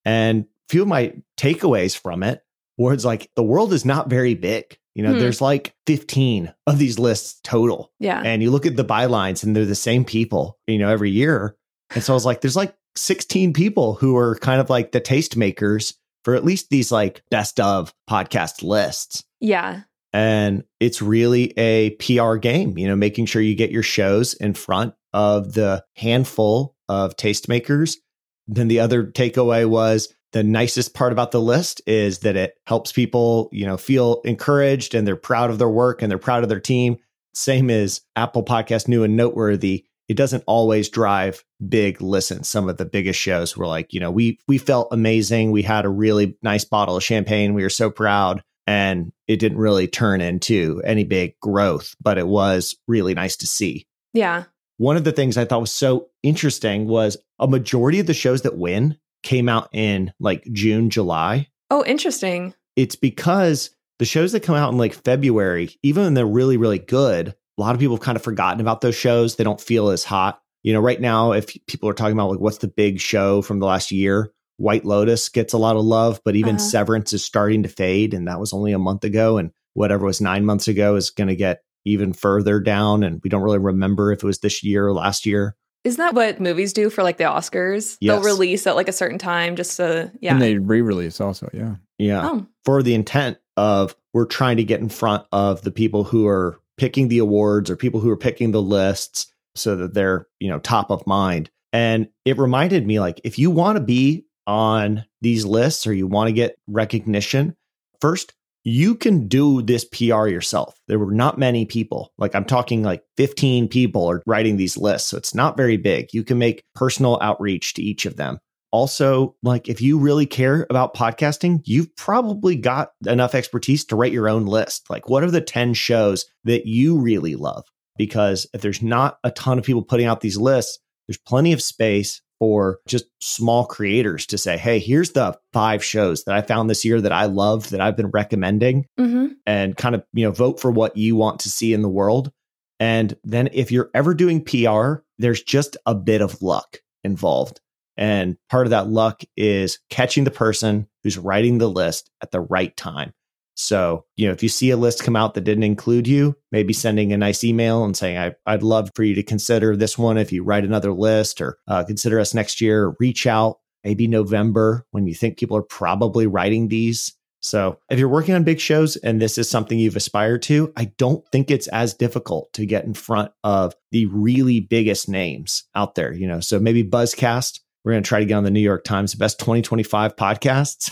And a few of my takeaways from it was like, the world is not very big. You know, hmm. there's like fifteen of these lists total. Yeah. And you look at the bylines and they're the same people, you know, every year. And so I was like, there's like sixteen people who are kind of like the tastemakers for at least these like best of podcast lists. Yeah. And it's really a P R game, you know, making sure you get your shows in front of the handful of tastemakers. Then the other takeaway was the nicest part about the list is that it helps people, you know, feel encouraged and they're proud of their work and they're proud of their team. Same as Apple Podcast New and Noteworthy. It doesn't always drive big listens. Some of the biggest shows were like, you know, we we felt amazing. We had a really nice bottle of champagne. We were so proud. And it didn't really turn into any big growth, but it was really nice to see. Yeah. One of the things I thought was so interesting was a majority of the shows that win came out in like June, July. Oh, interesting. It's because the shows that come out in like February, even when they're really, really good, a lot of people have kind of forgotten about those shows. They don't feel as hot. You know, right now, if people are talking about like what's the big show from the last year, White Lotus gets a lot of love, but even uh-huh. Severance is starting to fade. And that was only a month ago. And whatever was nine months ago is going to get even further down. And we don't really remember if it was this year or last year. Isn't that what movies do for like the Oscars? Yes. They'll release at like a certain time just to, yeah. And they re-release also, yeah. Yeah. Oh. For the intent of we're trying to get in front of the people who are picking the awards or people who are picking the lists so that they're, you know, top of mind. And it reminded me like, if you want to be on these lists or you want to get recognition, first, you can do this P R yourself. There were not many people. Like I'm talking like fifteen people are writing these lists. So it's not very big. You can make personal outreach to each of them. Also, like if you really care about podcasting, you've probably got enough expertise to write your own list. Like what are the ten shows that you really love? Because if there's not a ton of people putting out these lists, there's plenty of space for just small creators to say, hey, here's the five shows that I found this year that I loved that I've been recommending, mm-hmm. and kind of, you know, vote for what you want to see in the world. And then if you're ever doing P R, there's just a bit of luck involved. And part of that luck is catching the person who's writing the list at the right time. So, you know, if you see a list come out that didn't include you, maybe sending a nice email and saying, I, I'd love for you to consider this one if you write another list, or uh, consider us next year. Or reach out maybe November when you think people are probably writing these. So if you're working on big shows and this is something you've aspired to, I don't think it's as difficult to get in front of the really biggest names out there. You know, so maybe Buzzcast. We're going to try to get on the New York Times best twenty twenty-five podcasts.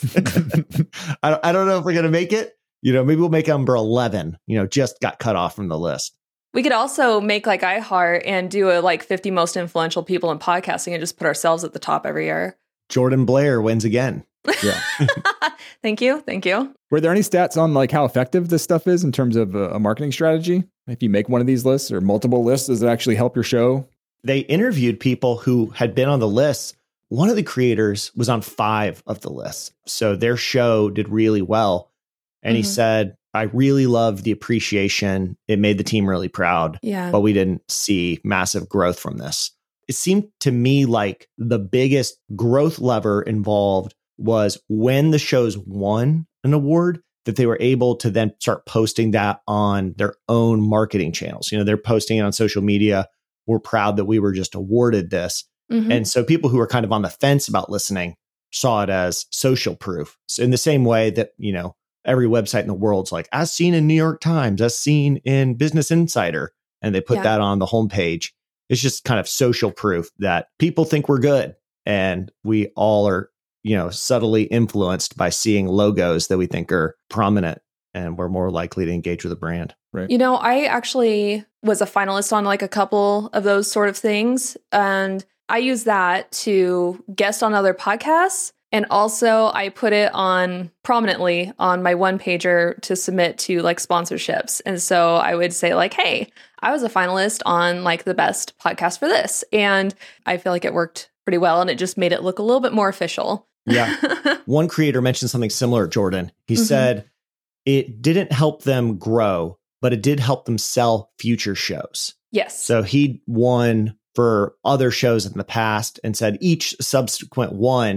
I, don't, I don't know if we're going to make it. You know, maybe we'll make number eleven, you know, just got cut off from the list. We could also make like iHeart and do a like fifty most influential people in podcasting and just put ourselves at the top every year. Jordan Blair wins again. Yeah. Thank you. Thank you. Were there any stats on like how effective this stuff is in terms of a, a marketing strategy? If you make one of these lists or multiple lists, does it actually help your show? They interviewed people who had been on the lists. One of the creators was on five of the lists. So their show did really well. And mm-hmm. he said, I really loved the appreciation. It made the team really proud. Yeah. But we didn't see massive growth from this. It seemed to me like the biggest growth lever involved was when the shows won an award, that they were able to then start posting that on their own marketing channels. You know, they're posting it on social media. We're proud that we were just awarded this. Mm-hmm. And so people who are kind of on the fence about listening saw it as social proof. So in the same way that, you know, every website in the world's like, as seen in New York Times, as seen in Business Insider, and they put yeah. that on the homepage. It's just kind of social proof that people think we're good. And we all are, you know, subtly influenced by seeing logos that we think are prominent, and we're more likely to engage with a brand. Right. You know, I actually was a finalist on like a couple of those sort of things. And I use that to guest on other podcasts. And also I put it on prominently on my one pager to submit to like sponsorships. And so I would say like, hey, I was a finalist on like the best podcast for this. And I feel like it worked pretty well. And it just made it look a little bit more official. Yeah. One creator mentioned something similar, Jordan. He mm-hmm. said it didn't help them grow, but it did help them sell future shows. Yes. So he won for other shows in the past and said each subsequent one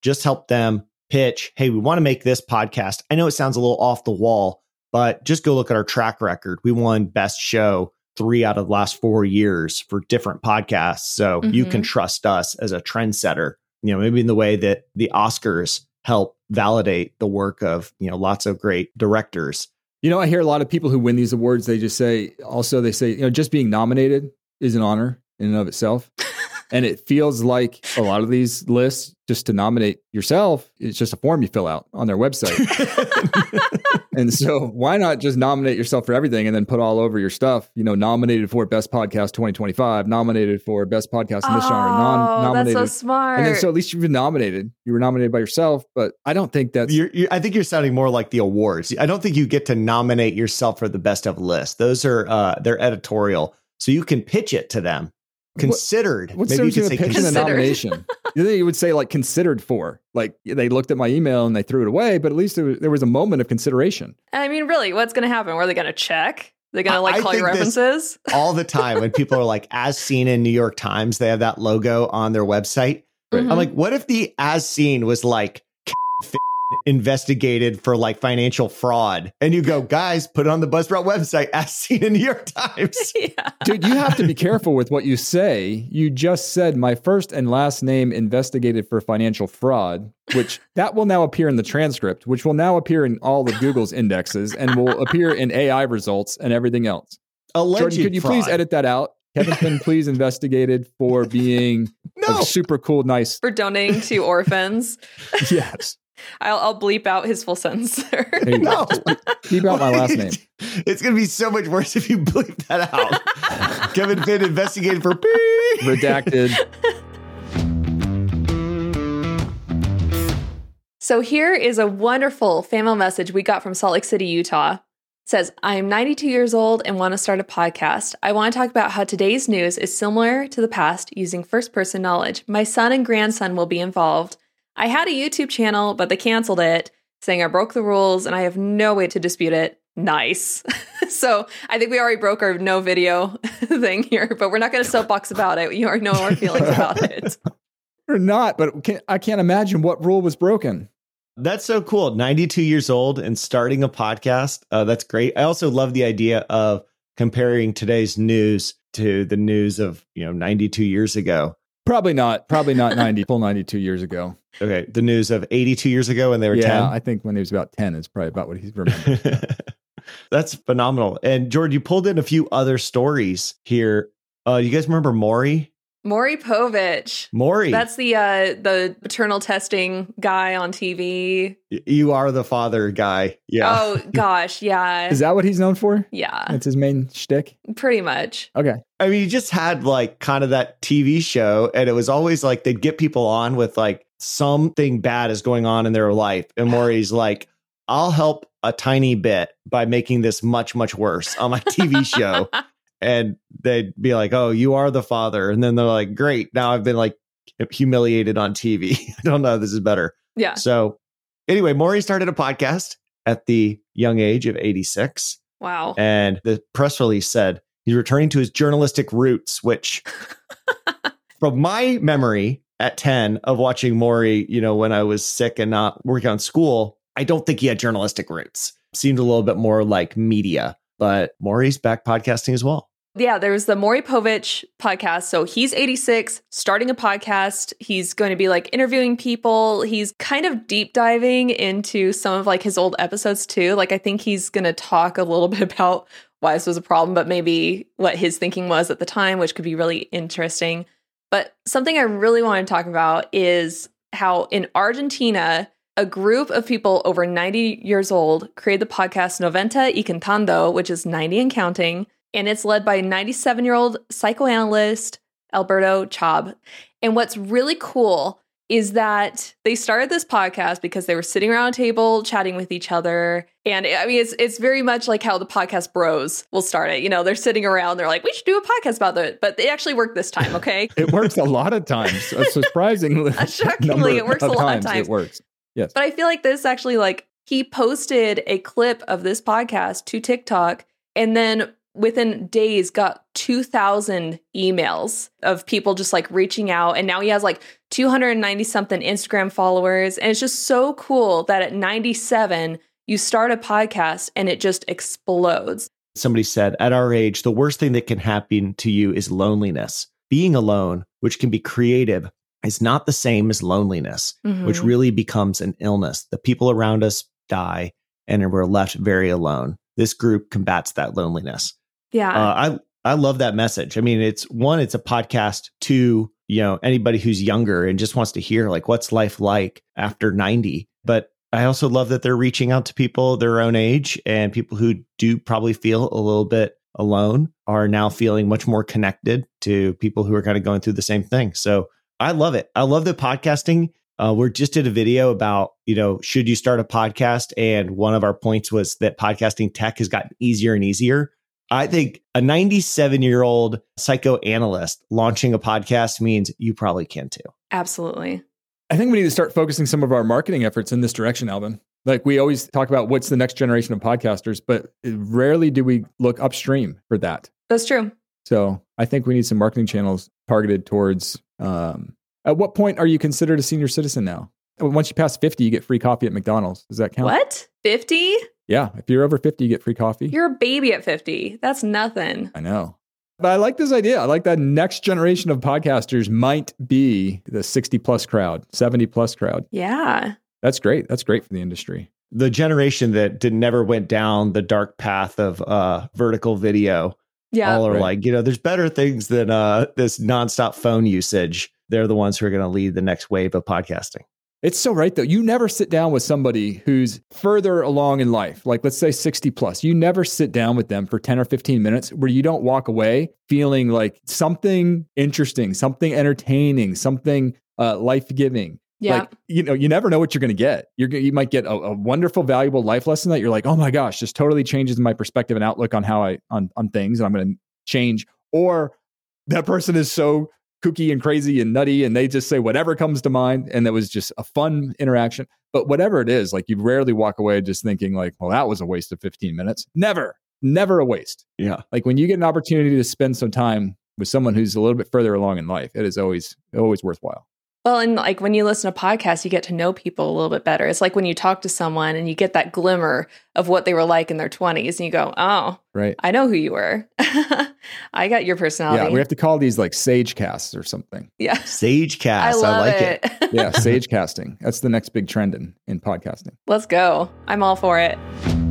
just help them pitch, hey, we want to make this podcast. I know it sounds a little off the wall, but just go look at our track record. We won best show three out of the last four years for different podcasts. So mm-hmm. you can trust us as a trendsetter, you know, maybe in the way that the Oscars help validate the work of, you know, lots of great directors. You know, I hear a lot of people who win these awards, they just say, also they say, you know, just being nominated is an honor in and of itself. And it feels like a lot of these lists, just to nominate yourself, it's just a form you fill out on their website. And so why not just nominate yourself for everything and then put all over your stuff, you know, nominated for Best Podcast twenty twenty-five, nominated for Best Podcast in this oh, genre, non-nominated. That's so smart. And then so at least you've been nominated. You were nominated by yourself, but I don't think that's... You're, you're, I think you're sounding more like the awards. I don't think you get to nominate yourself for the best of list. Those are, uh, they're editorial. So you can pitch it to them. Considered. What, what's Maybe you the could say pitch in the nomination? You think you would say like considered for, like they looked at my email and they threw it away, but at least there was, there was a moment of consideration. I mean, really, what's going to happen? Were they going to check? They're going to like I call your references all the time when people are like, as seen in New York Times, they have that logo on their website. Mm-hmm. I'm like, what if the as seen was like investigated for like financial fraud? And you go, guys, put it on the Buzzsprout website as seen in New York Times. Yeah. Dude, you have to be careful with what you say. You just said my first and last name investigated for financial fraud, which that will now appear in the transcript, which will now appear in all of Google's indexes and will appear in A I results and everything else. Alleged Jordan, could you fraud. please edit that out? Kevin Finn, please investigated for being no. a super cool, nice. For donating to orphans. Yes. I'll, I'll bleep out his full sentence. No. Bleep out my last name. It's going to be so much worse if you bleep that out. Kevin Finn investigated for beep. Redacted. So here is a wonderful fan mail message we got from Salt Lake City, Utah. It says, I am ninety-two years old and want to start a podcast. I want to talk about how today's news is similar to the past using first-person knowledge. My son and grandson will be involved. I had a YouTube channel, but they canceled it, saying I broke the rules and I have no way to dispute it. Nice. So I think we already broke our no video thing here, but we're not going to soapbox about it. You already know our feelings about it. Or not, but can, I can't imagine what rule was broken. That's so cool. ninety-two years old and starting a podcast. Uh, that's great. I also love the idea of comparing today's news to the news of, you know, ninety-two years ago. Probably not. Probably not ninety, full ninety-two years ago. Okay. The news of eighty-two years ago when they were yeah, ten. I think when he was about ten is probably about what he's remembered. That's phenomenal. And George, you pulled in a few other stories here. Uh, you guys remember Maury? Maury Povich. Maury. That's the uh, the maternal testing guy on T V. You are the father guy. Yeah. Oh, gosh. Yeah. Is that what he's known for? Yeah. That's his main shtick? Pretty much. Okay. I mean, you just had like kind of that T V show, and it was always like they'd get people on with like something bad is going on in their life. And Maury's like, I'll help a tiny bit by making this much, much worse on my T V show. And they'd be like, oh, you are the father. And then they're like, great. Now I've been like humiliated on T V. I don't know. This is better. Yeah. So anyway, Maury started a podcast at the young age of eighty-six. Wow. And the press release said he's returning to his journalistic roots, which from my memory at ten of watching Maury, you know, when I was sick and not working on school, I don't think he had journalistic roots. Seemed a little bit more like media, but Maury's back podcasting as well. Yeah, there's the Maury Povich podcast. So he's eighty-six, starting a podcast. He's going to be like interviewing people. He's kind of deep diving into some of like his old episodes too. Like I think he's going to talk a little bit about why this was a problem, but maybe what his thinking was at the time, which could be really interesting. But something I really want to talk about is how in Argentina, a group of people over ninety years old created the podcast Noventa y Cantando, which is ninety and counting. And it's led by ninety-seven-year-old psychoanalyst Alberto Chaab. And what's really cool is that they started this podcast because they were sitting around a table chatting with each other. And I mean, it's it's very much like how the podcast bros will start it. You know, they're sitting around, they're like, we should do a podcast about it. But it actually worked this time, okay? It works a lot of times. A surprisingly, shockingly, it works a lot of times. It works. Yes. But I feel like this actually, like, he posted a clip of this podcast to TikTok and then within days got two thousand emails of people just like reaching out. And now he has like two hundred ninety something Instagram followers. And it's just so cool that at ninety-seven, you start a podcast and it just explodes. Somebody said, at our age, the worst thing that can happen to you is loneliness. Being alone, which can be creative, is not the same as loneliness, mm-hmm. which really becomes an illness. The people around us die and we're left very alone. This group combats that loneliness. Yeah. Uh, I, I love that message. I mean, it's one, it's a podcast. Two, you know, anybody who's younger and just wants to hear like, what's life like after ninety? But I also love that they're reaching out to people their own age, and people who do probably feel a little bit alone are now feeling much more connected to people who are kind of going through the same thing. So I love it. I love the podcasting. Uh, we just did a video about, you know, should you start a podcast? And one of our points was that podcasting tech has gotten easier and easier. I think a ninety-seven year old psychoanalyst launching a podcast means you probably can too. Absolutely. I think we need to start focusing some of our marketing efforts in this direction, Alvin. Like we always talk about what's the next generation of podcasters, but rarely do we look upstream for that. That's true. So I think we need some marketing channels targeted towards, um, at what point are you considered a senior citizen now? Once you pass fifty, you get free coffee at McDonald's. Does that count? What? fifty? Yeah. If you're over fifty, you get free coffee. You're a baby at fifty. That's nothing. I know. But I like this idea. I like that next generation of podcasters might be the sixty plus crowd, seventy plus crowd. Yeah. That's great. That's great for the industry. The generation that did never went down the dark path of uh, vertical video. Yeah. All are right. like, you know, there's better things than uh, this nonstop phone usage. They're the ones who are going to lead the next wave of podcasting. It's so right, though. You never sit down with somebody who's further along in life, like let's say sixty plus. You never sit down with them for ten or fifteen minutes where you don't walk away feeling like something interesting, something entertaining, something uh, life-giving. Yeah. Like, you know, you never know what you're going to get. You're, you might get a, a wonderful, valuable life lesson that you're like, oh my gosh, this totally changes my perspective and outlook on how I, on, on things, and I'm going to change. Or that person is so kooky and crazy and nutty, and they just say whatever comes to mind, and that was just a fun interaction. But whatever it is, like you rarely walk away just thinking like, well, that was a waste of fifteen minutes. Never, never a waste. Yeah. Like when you get an opportunity to spend some time with someone who's a little bit further along in life, it is always, always worthwhile. Well, and like when you listen to podcasts, you get to know people a little bit better. It's like when you talk to someone and you get that glimmer of what they were like in their twenties, and you go, oh, right. I know who you were. I got your personality. Yeah, we have to call these like sage casts or something. Yeah. Sage cast. I, love I like it. it. Yeah, sage casting. That's the next big trend in, in podcasting. Let's go. I'm all for it.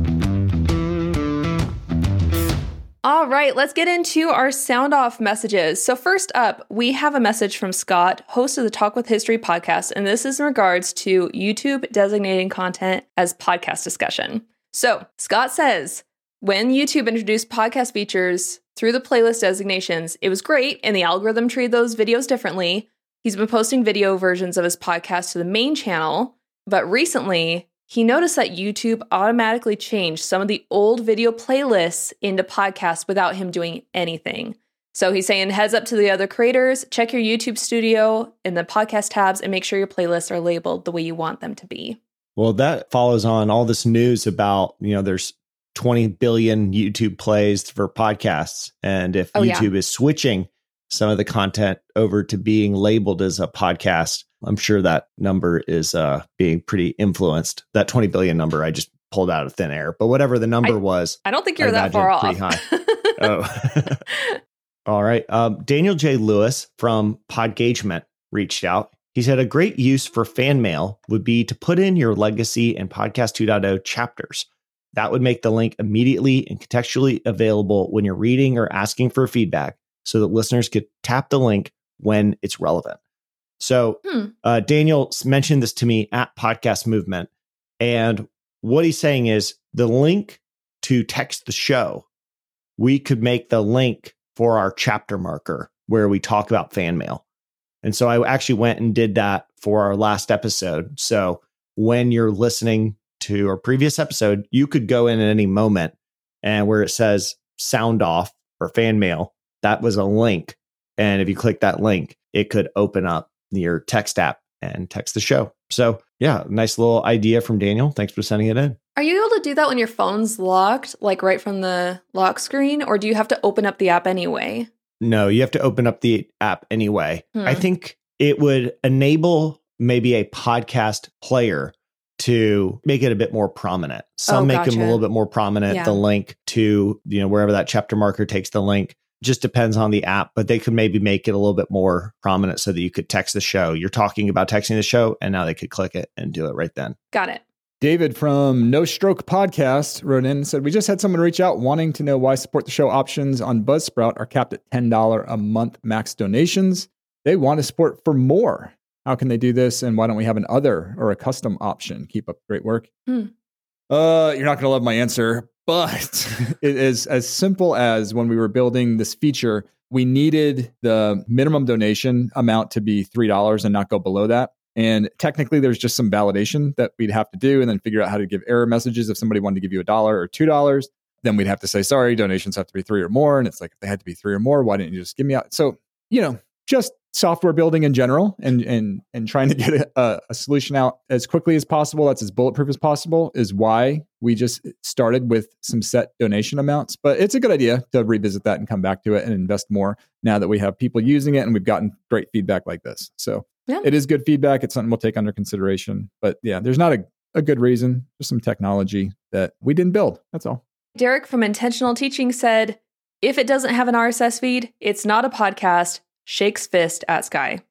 All right, let's get into our sound off messages. So first up, we have a message from Scott, host of the Talk with History podcast, and this is in regards to YouTube designating content as podcast discussion. So Scott says, when YouTube introduced podcast features through the playlist designations, it was great, and the algorithm treated those videos differently. He's been posting video versions of his podcast to the main channel, but recently he noticed that YouTube automatically changed some of the old video playlists into podcasts without him doing anything. So he's saying, heads up to the other creators, check your YouTube studio in the podcast tabs and make sure your playlists are labeled the way you want them to be. Well, that follows on all this news about, you know, there's twenty billion YouTube plays for podcasts. And if Oh, yeah. YouTube is switching some of the content over to being labeled as a podcast, I'm sure that number is uh, being pretty influenced. That twenty billion number I just pulled out of thin air, but whatever the number I, was, I don't think you're I that far off. imagine pretty high. Oh, all right. Um, Daniel J. Lewis from Podgagement reached out. He said a great use for fan mail would be to put in your legacy and podcast two point oh chapters. That would make the link immediately and contextually available when you're reading or asking for feedback, so that listeners could tap the link when it's relevant. So Hmm. uh, Daniel mentioned this to me at Podcast Movement. And what he's saying is the link to text the show, we could make the link for our chapter marker where we talk about fan mail. And so I actually went and did that for our last episode. So when you're listening to our previous episode, you could go in at any moment, and where it says sound off or fan mail, that was a link. And if you click that link, it could open up your text app and text the show. So yeah, nice little idea from Daniel. Thanks for sending it in. Are you able to do that when your phone's locked, like right from the lock screen, or do you have to open up the app anyway? No, you have to open up the app anyway. Hmm. I think it would enable maybe a podcast player to make it a bit more prominent. Some Oh, make them gotcha. a little bit more prominent. Yeah. The link to, you know, wherever that chapter marker takes the link just depends on the app, but they could maybe make it a little bit more prominent so that you could text the show. You're talking about texting the show, and now they could click it and do it right then. Got it. David from No Stroke Podcast wrote in and said, we just had someone reach out wanting to know why support the show options on Buzzsprout are capped at ten dollars a month max donations. They want to support for more. How can they do this? And why don't we have an other or a custom option? Keep up the great work. Hmm. Uh, you're not going to love my answer, but it is as simple as when we were building this feature, we needed the minimum donation amount to be three dollars and not go below that. And technically, there's just some validation that we'd have to do and then figure out how to give error messages. If somebody wanted to give you a dollar or two dollars, then we'd have to say, sorry, donations have to be three or more. And it's like, if they had to be three or more, why didn't you just give me out? So, you know, just software building in general and and and trying to get a, a solution out as quickly as possible, that's as bulletproof as possible, is why we just started with some set donation amounts. But it's a good idea to revisit that and come back to it and invest more now that we have people using it and we've gotten great feedback like this. So Yeah. it is good feedback. It's something we'll take under consideration. But yeah, there's not a, a good reason, just some technology that we didn't build. That's all. Derek from Intentional Teaching said, if it doesn't have an R S S feed, it's not a podcast. Shakes fist at Sky.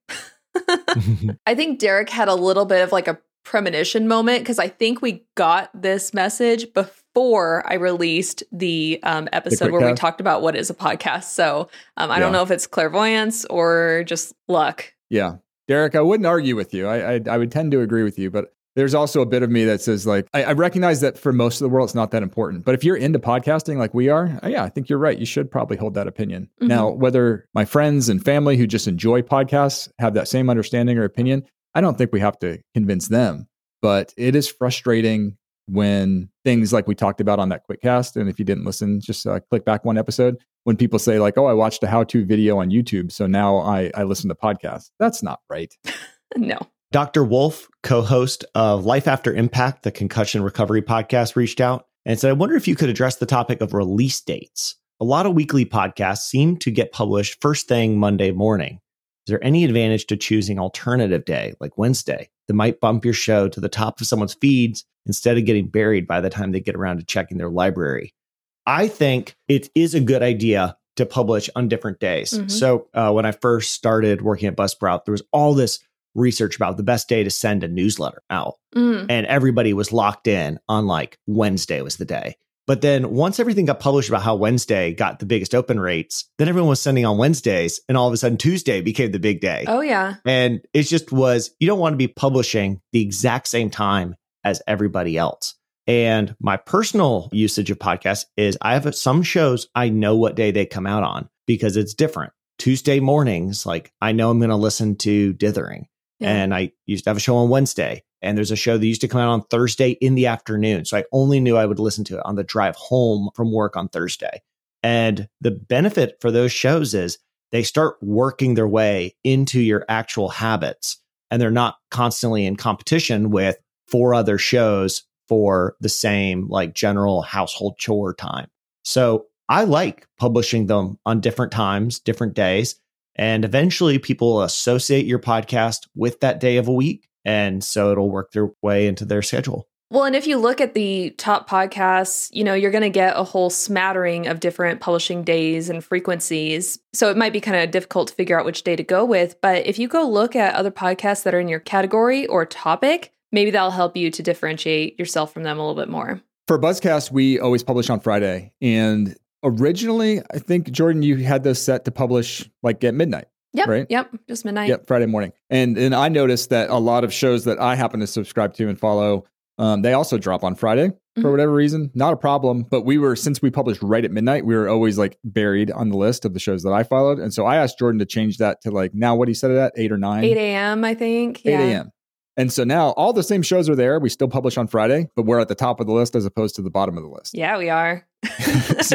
I think Derek had a little bit of like a premonition moment because I think we got this message before I released the um, episode quick where we cast? talked about what is a podcast. So um, I Yeah. don't know if it's clairvoyance or just luck. Yeah. Derek, I wouldn't argue with you. I, I I would tend to agree with you, but there's also a bit of me that says like, I, I recognize that for most of the world, it's not that important. But if you're into podcasting like we are, yeah, I think you're right. You should probably hold that opinion. Mhm. Now, whether my friends and family who just enjoy podcasts have that same understanding or opinion, I don't think we have to convince them. But it is frustrating when things like we talked about on that quick cast, and if you didn't listen, just uh, click back one episode, when people say like, oh, I watched a how-to video on YouTube, so now I, I listen to podcasts. That's not right. No. Doctor Wolf, co-host of Life After Impact, the concussion recovery podcast, reached out and said, I wonder if you could address the topic of release dates. A lot of weekly podcasts seem to get published first thing Monday morning. Is there any advantage to choosing alternative day, like Wednesday, that might bump your show to the top of someone's feeds instead of getting buried by the time they get around to checking their library? I think it is a good idea to publish on different days. Mhm. So uh, when I first started working at Buzzsprout, there was all this research about the best day to send a newsletter out. Mm. And everybody was locked in on like Wednesday was the day. But then once everything got published about how Wednesday got the biggest open rates, then everyone was sending on Wednesdays. And all of a sudden Tuesday became the big day. Oh, yeah. And it just was, you don't want to be publishing the exact same time as everybody else. And my personal usage of podcasts is I have some shows I know what day they come out on because it's different. Tuesday mornings, like I know I'm going to listen to Dithering. Yeah. And I used to have a show on Wednesday. And there's a show that used to come out on Thursday in the afternoon. So I only knew I would listen to it on the drive home from work on Thursday. And the benefit for those shows is they start working their way into your actual habits. And they're not constantly in competition with four other shows for the same like general household chore time. So I like publishing them on different times, different days. And eventually people will associate your podcast with that day of a week. And so it'll work their way into their schedule. Well, and if you look at the top podcasts, you know, you're going to get a whole smattering of different publishing days and frequencies. So it might be kind of difficult to figure out which day to go with. But if you go look at other podcasts that are in your category or topic, maybe that'll help you to differentiate yourself from them a little bit more. For Buzzcast, we always publish on Friday. And originally, I think, Jordan, you had those set to publish like at midnight. Yep. Right? Yep. Just midnight. Yep, Friday morning. And and I noticed that a lot of shows that I happen to subscribe to and follow, um, they also drop on Friday for Mhm. whatever reason. Not a problem. But we were, since we published right at midnight, we were always like buried on the list of the shows that I followed. And so I asked Jordan to change that to like, now what he said it at, eight or nine? eight a.m., I think. eight Yeah. a.m. And so now all the same shows are there. We still publish on Friday, but we're at the top of the list as opposed to the bottom of the list. Yeah, we are. So,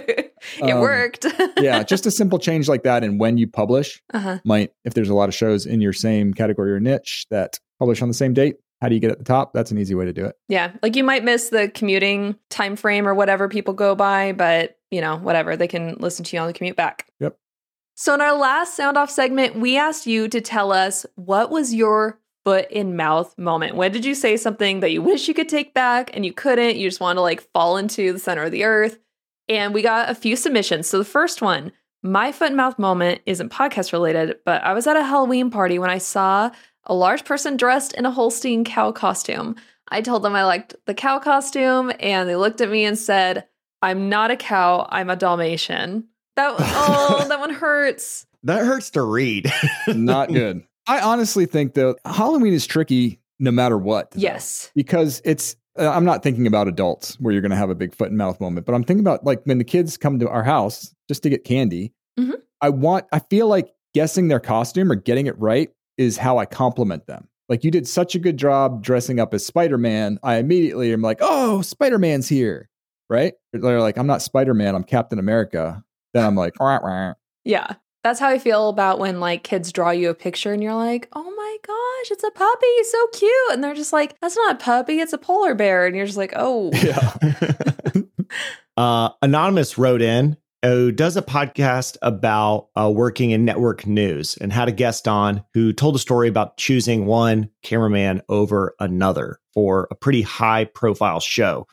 it um, worked. Yeah, just a simple change like that. And when you publish, uh-huh. might, if there's a lot of shows in your same category or niche that publish on the same date, how do you get at the top? That's an easy way to do it. Yeah. Like you might miss the commuting time frame or whatever people go by, but you know, whatever, they can listen to you on the commute back. Yep. So in our last sound off segment, we asked you to tell us what was your foot in mouth moment. When did you say something that you wish you could take back and you couldn't? You just want to like fall into the center of the earth. And we got a few submissions. So the first one, my foot and mouth moment isn't podcast related, but I was at a Halloween party when I saw a large person dressed in a Holstein cow costume. I told them I liked the cow costume and they looked at me and said, I'm not a cow, I'm a Dalmatian. That oh, that one hurts. That hurts to read. Not good. I honestly think though, Halloween is tricky no matter what. Though, yes. Because it's, uh, I'm not thinking about adults where you're going to have a big foot and mouth moment, but I'm thinking about like when the kids come to our house just to get candy. Mm-hmm. I want, I feel like guessing their costume or getting it right is how I compliment them. Like you did such a good job dressing up as Spider-Man. I immediately am like, oh, Spider-Man's here. Right? They're like, I'm not Spider-Man, I'm Captain America. Then I'm like, wah, wah. Yeah. That's how I feel about when like kids draw you a picture and you're like, oh my gosh, it's a puppy. It's so cute. And they're just like, that's not a puppy. It's a polar bear. And you're just like, oh. Yeah. uh, Anonymous wrote in, who does a podcast about uh, working in network news and had a guest on who told a story about choosing one cameraman over another for a pretty high profile show.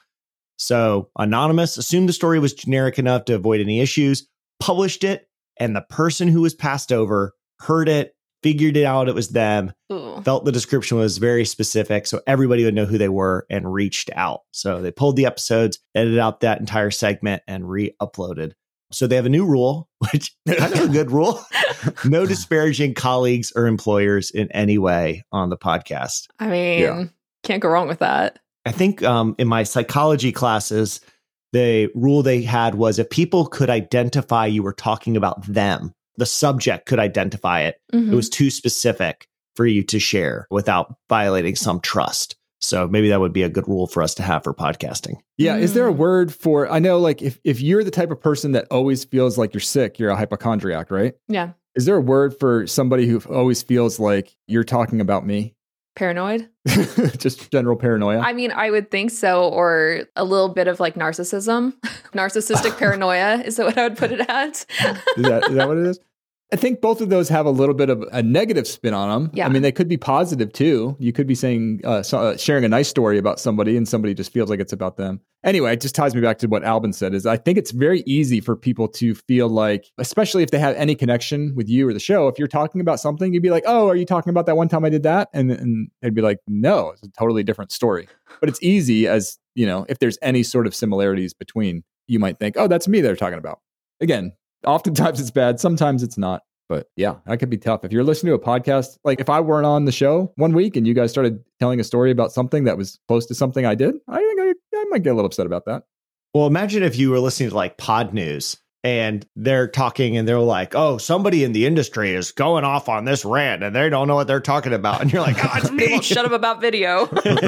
So Anonymous assumed the story was generic enough to avoid any issues, published it, and the person who was passed over heard it, figured it out it was them, Ooh. Felt the description was very specific, so everybody would know who they were and reached out. So they pulled the episodes, edited out that entire segment, and re-uploaded. So they have a new rule, which is kind of a good rule. No disparaging colleagues or employers in any way on the podcast. I mean, yeah. Can't go wrong with that. I think um, in my psychology classes, the rule they had was if people could identify you were talking about them, the subject could identify it. Mm-hmm. It was too specific for you to share without violating some trust. So maybe that would be a good rule for us to have for podcasting. Yeah. Mm. Is there a word for, I know like if, if you're the type of person that always feels like you're sick, you're a hypochondriac, right? Yeah. Is there a word for somebody who always feels like you're talking about me? Paranoid? Just general paranoia? I mean, I would think so, or a little bit of like narcissism. Narcissistic paranoia is what I would put it at. is, that, is that what it is? I think both of those have a little bit of a negative spin on them. Yeah. I mean, they could be positive too. You could be saying, uh, so, uh, sharing a nice story about somebody and somebody just feels like it's about them. Anyway, it just ties me back to what Albin said is I think it's very easy for people to feel like, especially if they have any connection with you or the show, if you're talking about something, you'd be like, oh, are you talking about that one time I did that? And, and they'd be like, no, it's a totally different story. But it's easy as, you know, if there's any sort of similarities between, you might think, oh, that's me they're talking about. Again, oftentimes it's bad. Sometimes it's not. But yeah, that could be tough. If you're listening to a podcast, like if I weren't on the show one week and you guys started telling a story about something that was close to something I did, I think I, I might get a little upset about that. Well, imagine if you were listening to like Pod News and they're talking and they're like, oh, somebody in the industry is going off on this rant and they don't know what they're talking about. And you're like, oh, it's me. Shut up about video.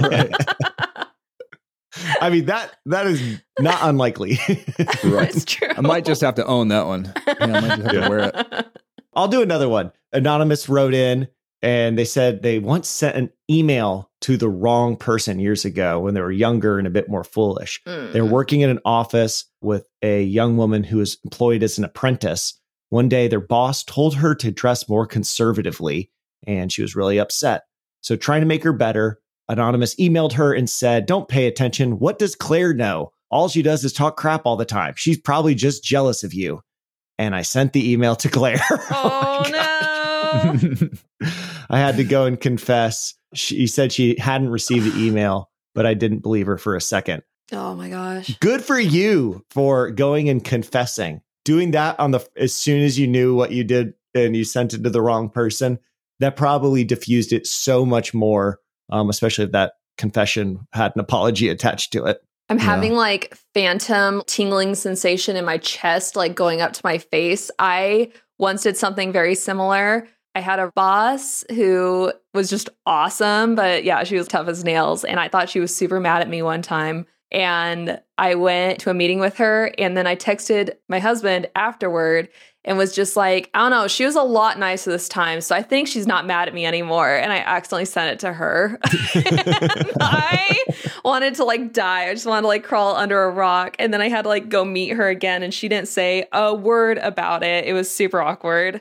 I mean, that that is not unlikely. Right. It's true. I might just have to own that one. Yeah, I might just have yeah. to wear it. I'll do another one. Anonymous wrote in and they said they once sent an email to the wrong person years ago when they were younger and a bit more foolish. Mm. They were working in an office with a young woman who was employed as an apprentice. One day, their boss told her to dress more conservatively, and she was really upset. So trying to make her better, Anonymous emailed her and said, don't pay attention. What does Claire know? All she does is talk crap all the time. She's probably just jealous of you. And I sent the email to Claire. Oh, oh no. I had to go and confess. She said she hadn't received the email, but I didn't believe her for a second. Oh my gosh. Good for you for going and confessing. Doing that on the as soon as you knew what you did and you sent it to the wrong person, that probably diffused it so much more, um, especially if that confession had an apology attached to it. I'm Yeah. having like phantom tingling sensation in my chest, like going up to my face. I once did something very similar. I had a boss who was just awesome, but yeah, she was tough as nails. And I thought she was super mad at me one time And I went to a meeting with her, and then I texted my husband afterward and was just like, I don't know, she was a lot nicer this time. So I think she's not mad at me anymore. And I accidentally sent it to her. And I wanted to like die. I just wanted to like crawl under a rock. And then I had to like go meet her again. And she didn't say a word about it. It was super awkward.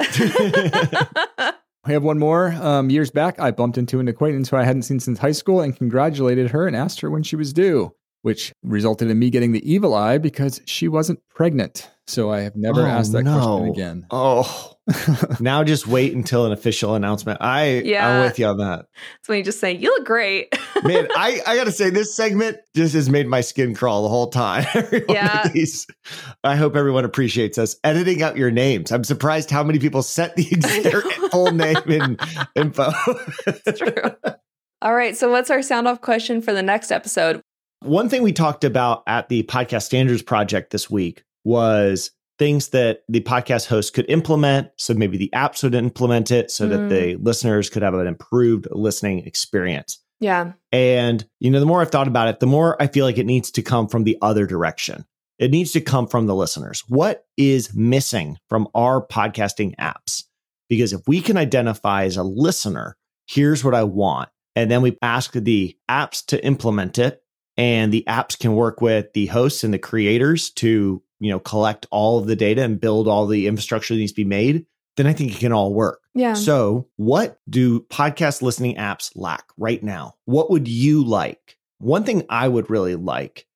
I have one more. Um, years back, I bumped into an acquaintance who I hadn't seen since high school and congratulated her and asked her when she was due, which resulted in me getting the evil eye because she wasn't pregnant. So I have never oh, asked that no. question again. Oh, now just wait until an official announcement. I, Yeah. I'm with you on that. So when you just say, you look great. Man, I, I got to say, this segment just has made my skin crawl the whole time. Yeah. These, I hope everyone appreciates us editing out your names. I'm surprised how many people sent the their full name and info. It's true. All right. So what's our sound off question for the next episode? One thing we talked about at the Podcast Standards Project this week was things that the podcast host could implement. So maybe the apps would implement it so Mm. that the listeners could have an improved listening experience. Yeah. And, you know, the more I've thought about it, the more I feel like it needs to come from the other direction. It needs to come from the listeners. What is missing from our podcasting apps? Because if we can identify as a listener, here's what I want. And then we ask the apps to implement it. And the apps can work with the hosts and the creators to, you know, collect all of the data and build all the infrastructure that needs to be made. Then I think it can all work. Yeah. So what do podcast listening apps lack right now? What would you like? One thing I would really like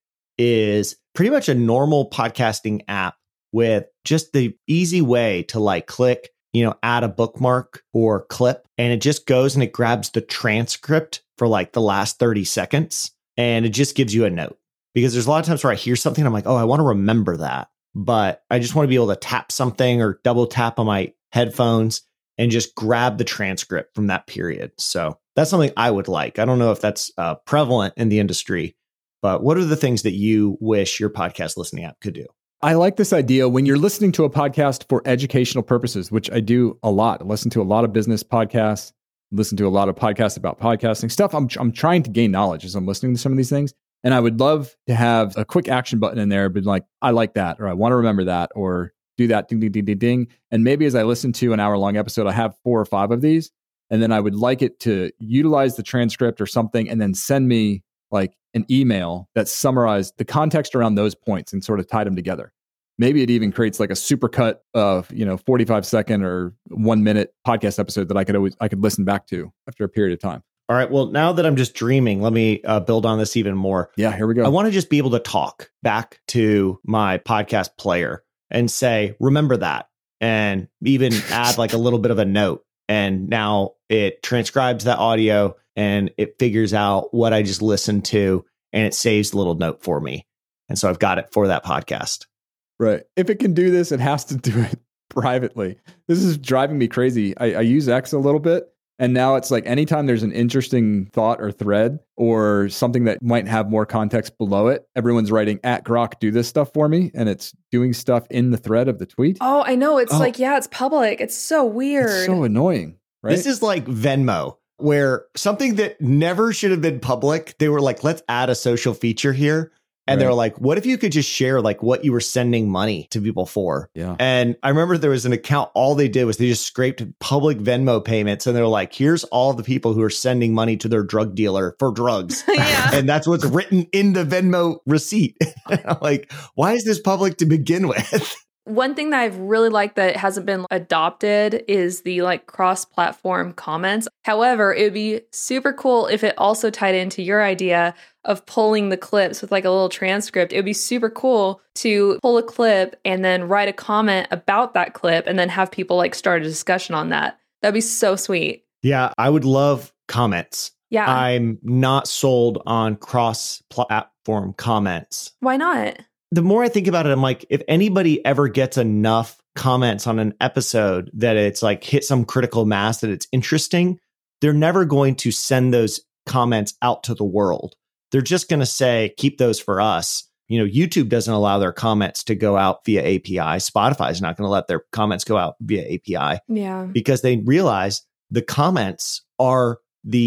is pretty much a normal podcasting app with just the easy way to like click, you know, add a bookmark or clip, and it just goes and it grabs the transcript for like the last thirty seconds. And it just gives you a note, because there's a lot of times where I hear something, I'm like, oh, I want to remember that. But I just want to be able to tap something or double tap on my headphones and just grab the transcript from that period. So that's something I would like. I don't know if that's uh, prevalent in the industry, but what are the things that you wish your podcast listening app could do? I like this idea when you're listening to a podcast for educational purposes, which I do a lot. I listen to a lot of business podcasts. Listen to a lot of podcasts about podcasting stuff. I'm I'm trying to gain knowledge as I'm listening to some of these things. And I would love to have a quick action button in there, but like, I like that, or I want to remember that, or do that, ding, ding, ding, ding, ding. And maybe as I listen to an hour long episode, I have four or five of these. And then I would like it to utilize the transcript or something, and then send me like an email that summarized the context around those points and sort of tied them together. Maybe it even creates like a supercut of, you know, forty-five second or one minute podcast episode that I could always, I could listen back to after a period of time. All right. Well, now that I'm just dreaming, let me uh, build on this even more. Yeah, here we go. I want to just be able to talk back to my podcast player and say, remember that, and even add like a little bit of a note. And now it transcribes that audio and it figures out what I just listened to, and it saves a little note for me. And so I've got it for that podcast. Right. If it can do this, it has to do it privately. This is driving me crazy. I, I use X a little bit, and now it's like anytime there's an interesting thought or thread or something that might have more context below it, everyone's writing at Grok, do this stuff for me, and it's doing stuff in the thread of the tweet. Oh, I know. It's Oh. like, yeah, it's public. It's so weird. It's so annoying, right? This is like Venmo, where something that never should have been public, they were like, let's add a social feature here. And Right. they were like, what if you could just share like what you were sending money to people for? Yeah. And I remember there was an account, all they did was they just scraped public Venmo payments. And they're like, here's all the people who are sending money to their drug dealer for drugs. Yeah. And that's what's written in the Venmo receipt. And I'm like, why is this public to begin with? One thing that I've really liked that hasn't been adopted is the like cross-platform comments. However, it would be super cool if it also tied into your idea of pulling the clips with like a little transcript. It would be super cool to pull a clip and then write a comment about that clip and then have people like start a discussion on that. That'd be so sweet. Yeah, I would love comments. Yeah. I'm not sold on cross-platform comments. Why not? The more I think about it, I'm like, if anybody ever gets enough comments on an episode that it's like hit some critical mass that it's interesting, they're never going to send those comments out to the world. They're just going to say, keep those for us. You know, YouTube doesn't allow their comments to go out via A P I. Spotify is not going to let their comments go out via A P I Yeah. because they realize the comments are the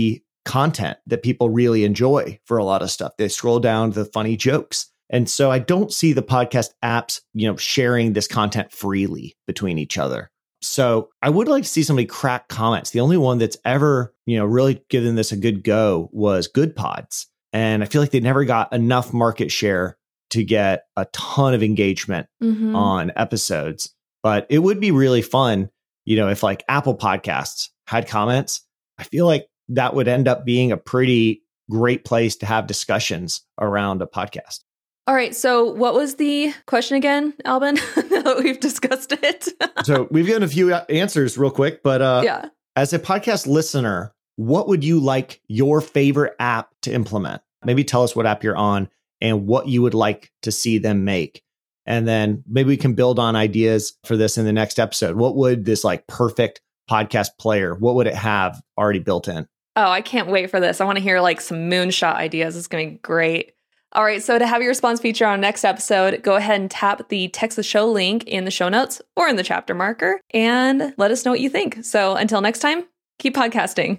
content that people really enjoy for a lot of stuff. They scroll down to the funny jokes. And so I don't see the podcast apps, you know, sharing this content freely between each other. So I would like to see somebody crack comments. The only one that's ever, you know, really given this a good go was Good Pods. And I feel like they never got enough market share to get a ton of engagement mm-hmm. on episodes. But it would be really fun, you know, if like Apple Podcasts had comments. I feel like that would end up being a pretty great place to have discussions around a podcast. All right. So what was the question again, Albin? Now that we've discussed it. So we've given a few answers real quick, but uh, yeah. As a podcast listener, what would you like your favorite app to implement? Maybe tell us what app you're on and what you would like to see them make. And then maybe we can build on ideas for this in the next episode. What would this like perfect podcast player, what would it have already built in? Oh, I can't wait for this. I want to hear like some moonshot ideas. It's going to be great. All right, so to have your response feature on next episode, go ahead and tap the text the show link in the show notes or in the chapter marker and let us know what you think. So until next time, keep podcasting.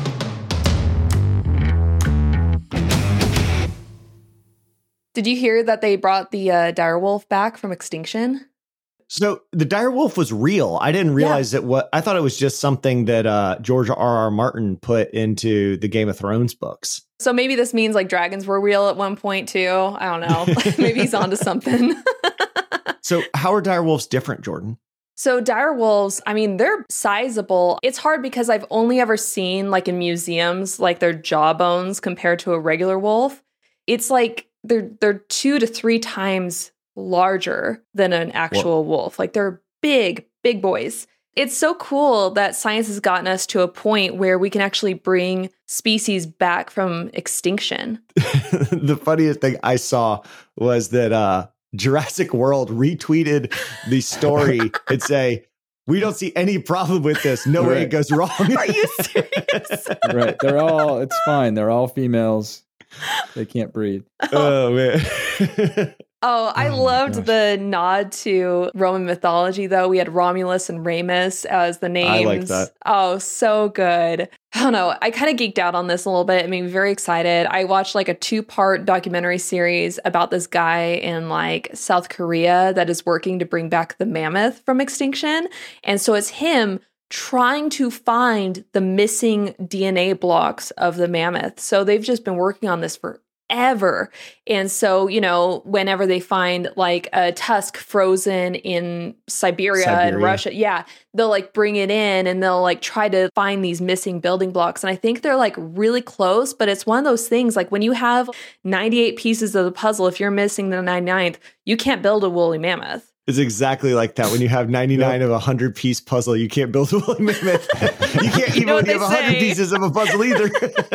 Did you hear that they brought the uh, direwolf back from extinction? So the direwolf was real. I didn't realize yeah. it. What I thought it was just something that uh, George R R. Martin put into the Game of Thrones books. So maybe this means like dragons were real at one point too. I don't know. Maybe he's onto something. So how are direwolves different, Jordan? So direwolves, I mean, they're sizable. It's hard because I've only ever seen like in museums, like their jawbones compared to a regular wolf. It's like they're they're two to three times larger than an actual Whoa. wolf. Like they're big, big boys. It's so cool that science has gotten us to a point where we can actually bring species back from extinction. The funniest thing I saw was that uh, Jurassic World retweeted the story and say, "We don't see any problem with this. No right. way it goes wrong." Are you serious? Right. They're all, it's fine. They're all females. They can't breed. Oh, oh man. Oh, I oh loved the nod to Roman mythology, though. We had Romulus and Remus as the names. I like that. Oh, so good. I don't know. I kind of geeked out on this a little bit. I mean, very excited. I watched like a two-part documentary series about this guy in like South Korea that is working to bring back the mammoth from extinction. And so it's him trying to find the missing D N A blocks of the mammoth. So they've just been working on this for ever. And so, you know, whenever they find like a tusk frozen in Siberia, Siberia and Russia, yeah, they'll like bring it in and they'll like try to find these missing building blocks. And I think they're like really close, but it's one of those things like when you have ninety-eight pieces of the puzzle, if you're missing the ninety-ninth, you can't build a woolly mammoth. It's exactly like that. When you have ninety-nine yep. of a hundred piece puzzle, you can't build a woolly mammoth. You can't even you know when you have a hundred pieces of a puzzle either.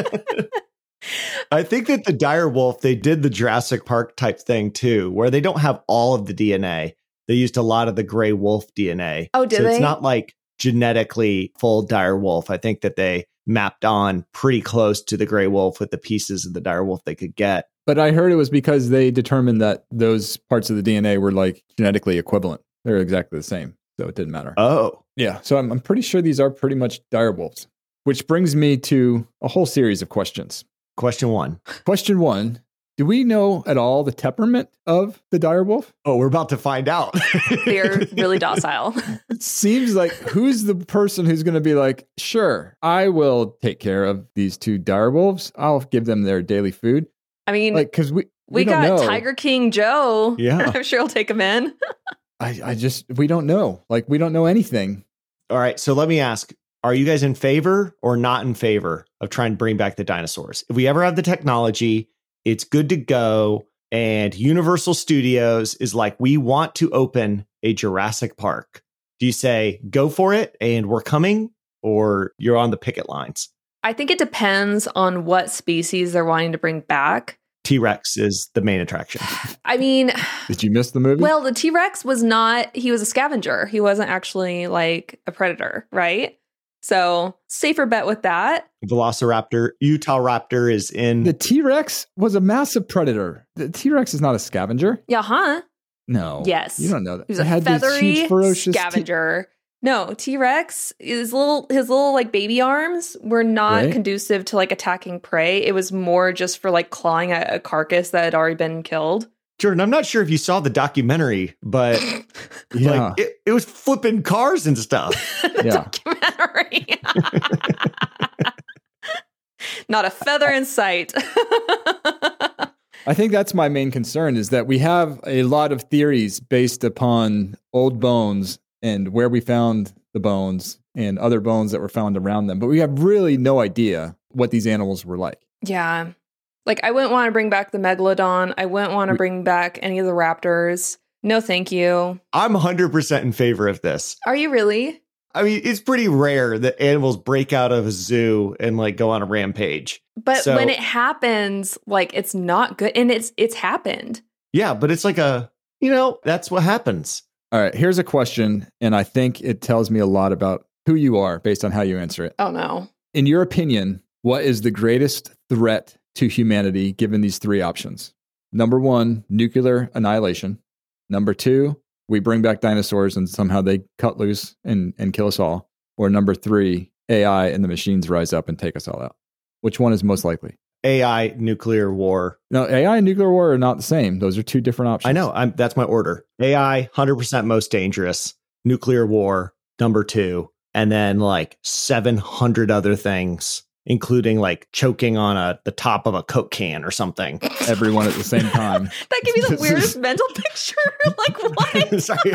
I think that the dire wolf, they did the Jurassic Park type thing too, where they don't have all of the D N A. They used a lot of the gray wolf D N A. Oh, did so they? It's not like genetically full dire wolf. I think that they mapped on pretty close to the gray wolf with the pieces of the dire wolf they could get. But I heard it was because they determined that those parts of the D N A were like genetically equivalent. They're exactly the same. So it didn't matter. Oh. Yeah. So I'm, I'm pretty sure these are pretty much dire wolves, which brings me to a whole series of questions. Question one. Question one. Do we know at all the temperament of the dire wolf? Oh, we're about to find out. They're really docile. It seems like who's the person who's going to be like, sure, I will take care of these two dire wolves. I'll give them their daily food. I mean, like, because we, we, we got know. Tiger King Joe. Yeah. I'm sure he'll take him in. I, I just, we don't know. Like, we don't know anything. All right. So let me ask, are you guys in favor or not in favor of trying to bring back the dinosaurs? If we ever have the technology, it's good to go. And Universal Studios is like, we want to open a Jurassic Park. Do you say, go for it and we're coming, or you're on the picket lines? I think it depends on what species they're wanting to bring back. T-Rex is the main attraction. I mean... Did you miss the movie? Well, the T-Rex was not... He was a scavenger. He wasn't actually like a predator, right? So, safer bet with that. Velociraptor, Utahraptor is in... The T-Rex was a massive predator. The T-Rex is not a scavenger. Yeah, huh? No. Yes. You don't know that. He was a feathery scavenger. T- No, T-Rex, his little his little like baby arms were not Right. conducive to like attacking prey. It was more just for like clawing at a carcass that had already been killed. Jordan, I'm not sure if you saw the documentary, but Yeah. like it, it was flipping cars and stuff. Yeah. Documentary. Not a feather in sight. I think that's my main concern is that we have a lot of theories based upon old bones and where we found the bones and other bones that were found around them. But we have really no idea what these animals were like. Yeah. Like, I wouldn't want to bring back the Megalodon. I wouldn't want to bring back any of the raptors. No, thank you. I'm one hundred percent in favor of this. Are you really? I mean, it's pretty rare that animals break out of a zoo and like go on a rampage. But So- when it happens, like, it's not good. And it's it's happened. Yeah, but it's like a, you know, that's what happens. All right, here's a question, and I think it tells me a lot about who you are based on how you answer it. Oh, no. In your opinion, what is the greatest threat to humanity given these three options? Number one, nuclear annihilation. Number two, we bring back dinosaurs and somehow they cut loose and, and kill us all. Or number three, A I and the machines rise up and take us all out. Which one is most likely? A I, nuclear war. No, A I and nuclear war are not the same. Those are two different options. I know. I'm, that's my order. A I, one hundred percent most dangerous. Nuclear war, number two. And then like seven hundred other things, including like choking on a the top of a Coke can or something. Everyone at the same time. That gave me the This weirdest is- mental picture. Like, what? Sorry.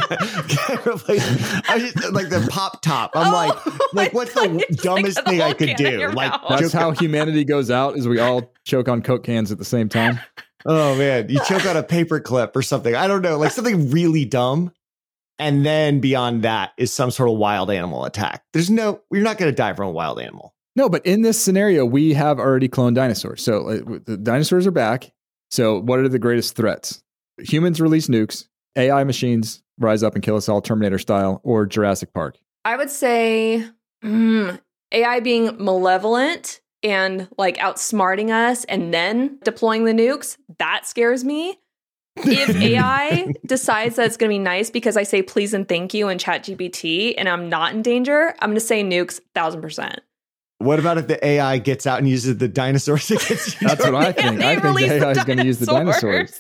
I just, like the pop top. I'm Oh, like, like I what's thought you the just dumbest like had the thing I whole could can in do? your Like, mouth. That's choke- how humanity goes out, is we all choke on Coke cans at the same time. oh man, you choke on a paper clip or something. I don't know, like something really dumb. And then beyond that is some sort of wild animal attack. There's no, you're not going to die from a wild animal. No, but in this scenario, we have already cloned dinosaurs. So uh, the dinosaurs are back. So what are the greatest threats? Humans release nukes, A I machines rise up and kill us all, Terminator style, or Jurassic Park. I would say mm, A I being malevolent and like outsmarting us and then deploying the nukes. That scares me. If A I decides that it's going to be nice because I say please and thank you in ChatGPT and I'm not in danger, I'm going to say nukes thousand percent. What about if the A I gets out and uses the dinosaurs against you? That's what I think. They I think release the A I is the going to use the dinosaurs.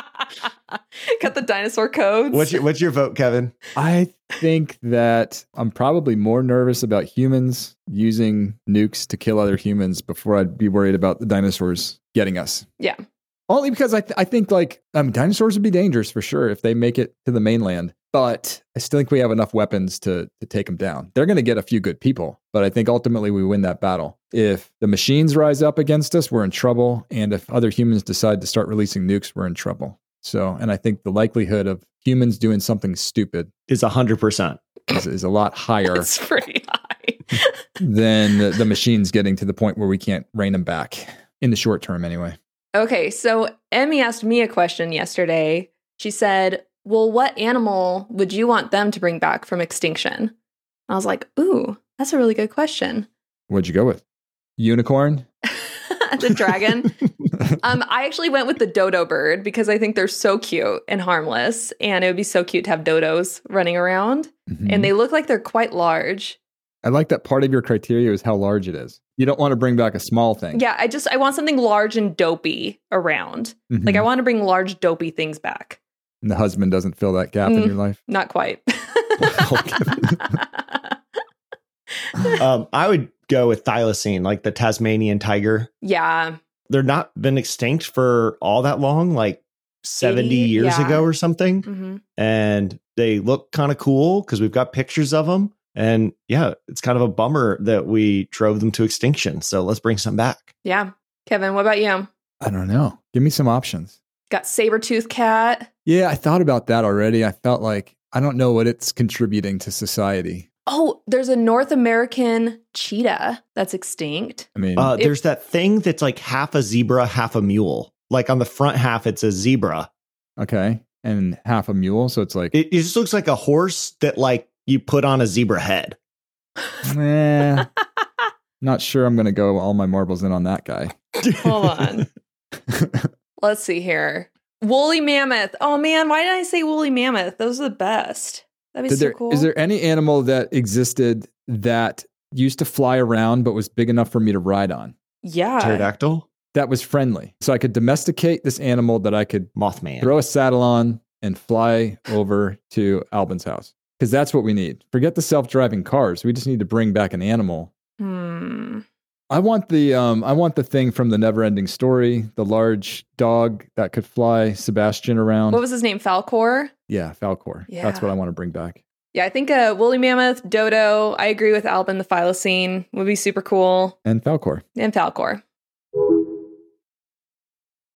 Got the dinosaur codes. What's your, what's your vote, Kevin? I think that I'm probably more nervous about humans using nukes to kill other humans before I'd be worried about the dinosaurs getting us. Yeah. Only because I, th- I think like um, dinosaurs would be dangerous for sure if they make it to the mainland. But I still think we have enough weapons to, to take them down. They're going to get a few good people, but I think ultimately we win that battle. If the machines rise up against us, we're in trouble. And if other humans decide to start releasing nukes, we're in trouble. So, and I think the likelihood of humans doing something stupid Is one hundred percent. is, is a lot higher It's pretty high. than the, the machines getting to the point where we can't rein them back in the short term anyway. Okay, so Emmy asked me a question yesterday. She said, well, what animal would you want them to bring back from extinction? I was like, ooh, that's a really good question. What'd you go with? Unicorn? The dragon. um, I actually went with the dodo bird because I think they're so cute and harmless. And it would be so cute to have dodos running around. Mhm. And they look like they're quite large. I like that part of your criteria is how large it is. You don't want to bring back a small thing. Yeah, I just, I want something large and dopey around. Mhm. Like, I want to bring large, dopey things back. And the husband doesn't fill that gap in Mm. your life. Not quite. Um, I would go with thylacine, like the Tasmanian tiger. Yeah. They're not been extinct for all that long, like seventy eighty, years yeah. ago or something. hmm And they look kind of cool because we've got pictures of them. And yeah, it's kind of a bummer that we drove them to extinction. So let's bring some back. Yeah. Kevin, what about you? I don't know. Give me some options. Got saber-toothed cat. Yeah, I thought about that already. I felt like I don't know what it's contributing to society. Oh, there's a North American cheetah that's extinct. I mean, Uh, It- there's that thing that's like half a zebra, half a mule. Like on the front half, it's a zebra. okay. And half a mule. So it's like, It, it just looks like a horse that like you put on a zebra head. eh, not sure I'm going to go all my marbles in on that guy. Hold on. Let's see here. Woolly mammoth. Oh man, why did I say woolly mammoth? Those are the best. That'd be Did so there, cool. Is there any animal that existed that used to fly around but was big enough for me to ride on? Yeah. Pterodactyl? That was friendly. So I could domesticate this animal that I could Mothman. throw a saddle on and fly over to Albin's house. Because that's what we need. Forget the self-driving cars. We just need to bring back an animal. Hmm. I want the um, I want the thing from the Never-Ending Story, the large dog that could fly Sebastian around. What was his name? Falcor? Yeah, Falcor. Yeah. That's what I want to bring back. Yeah, I think a woolly mammoth, dodo. I agree with Albin. The Thylacine would be super cool. And Falcor. And Falcor.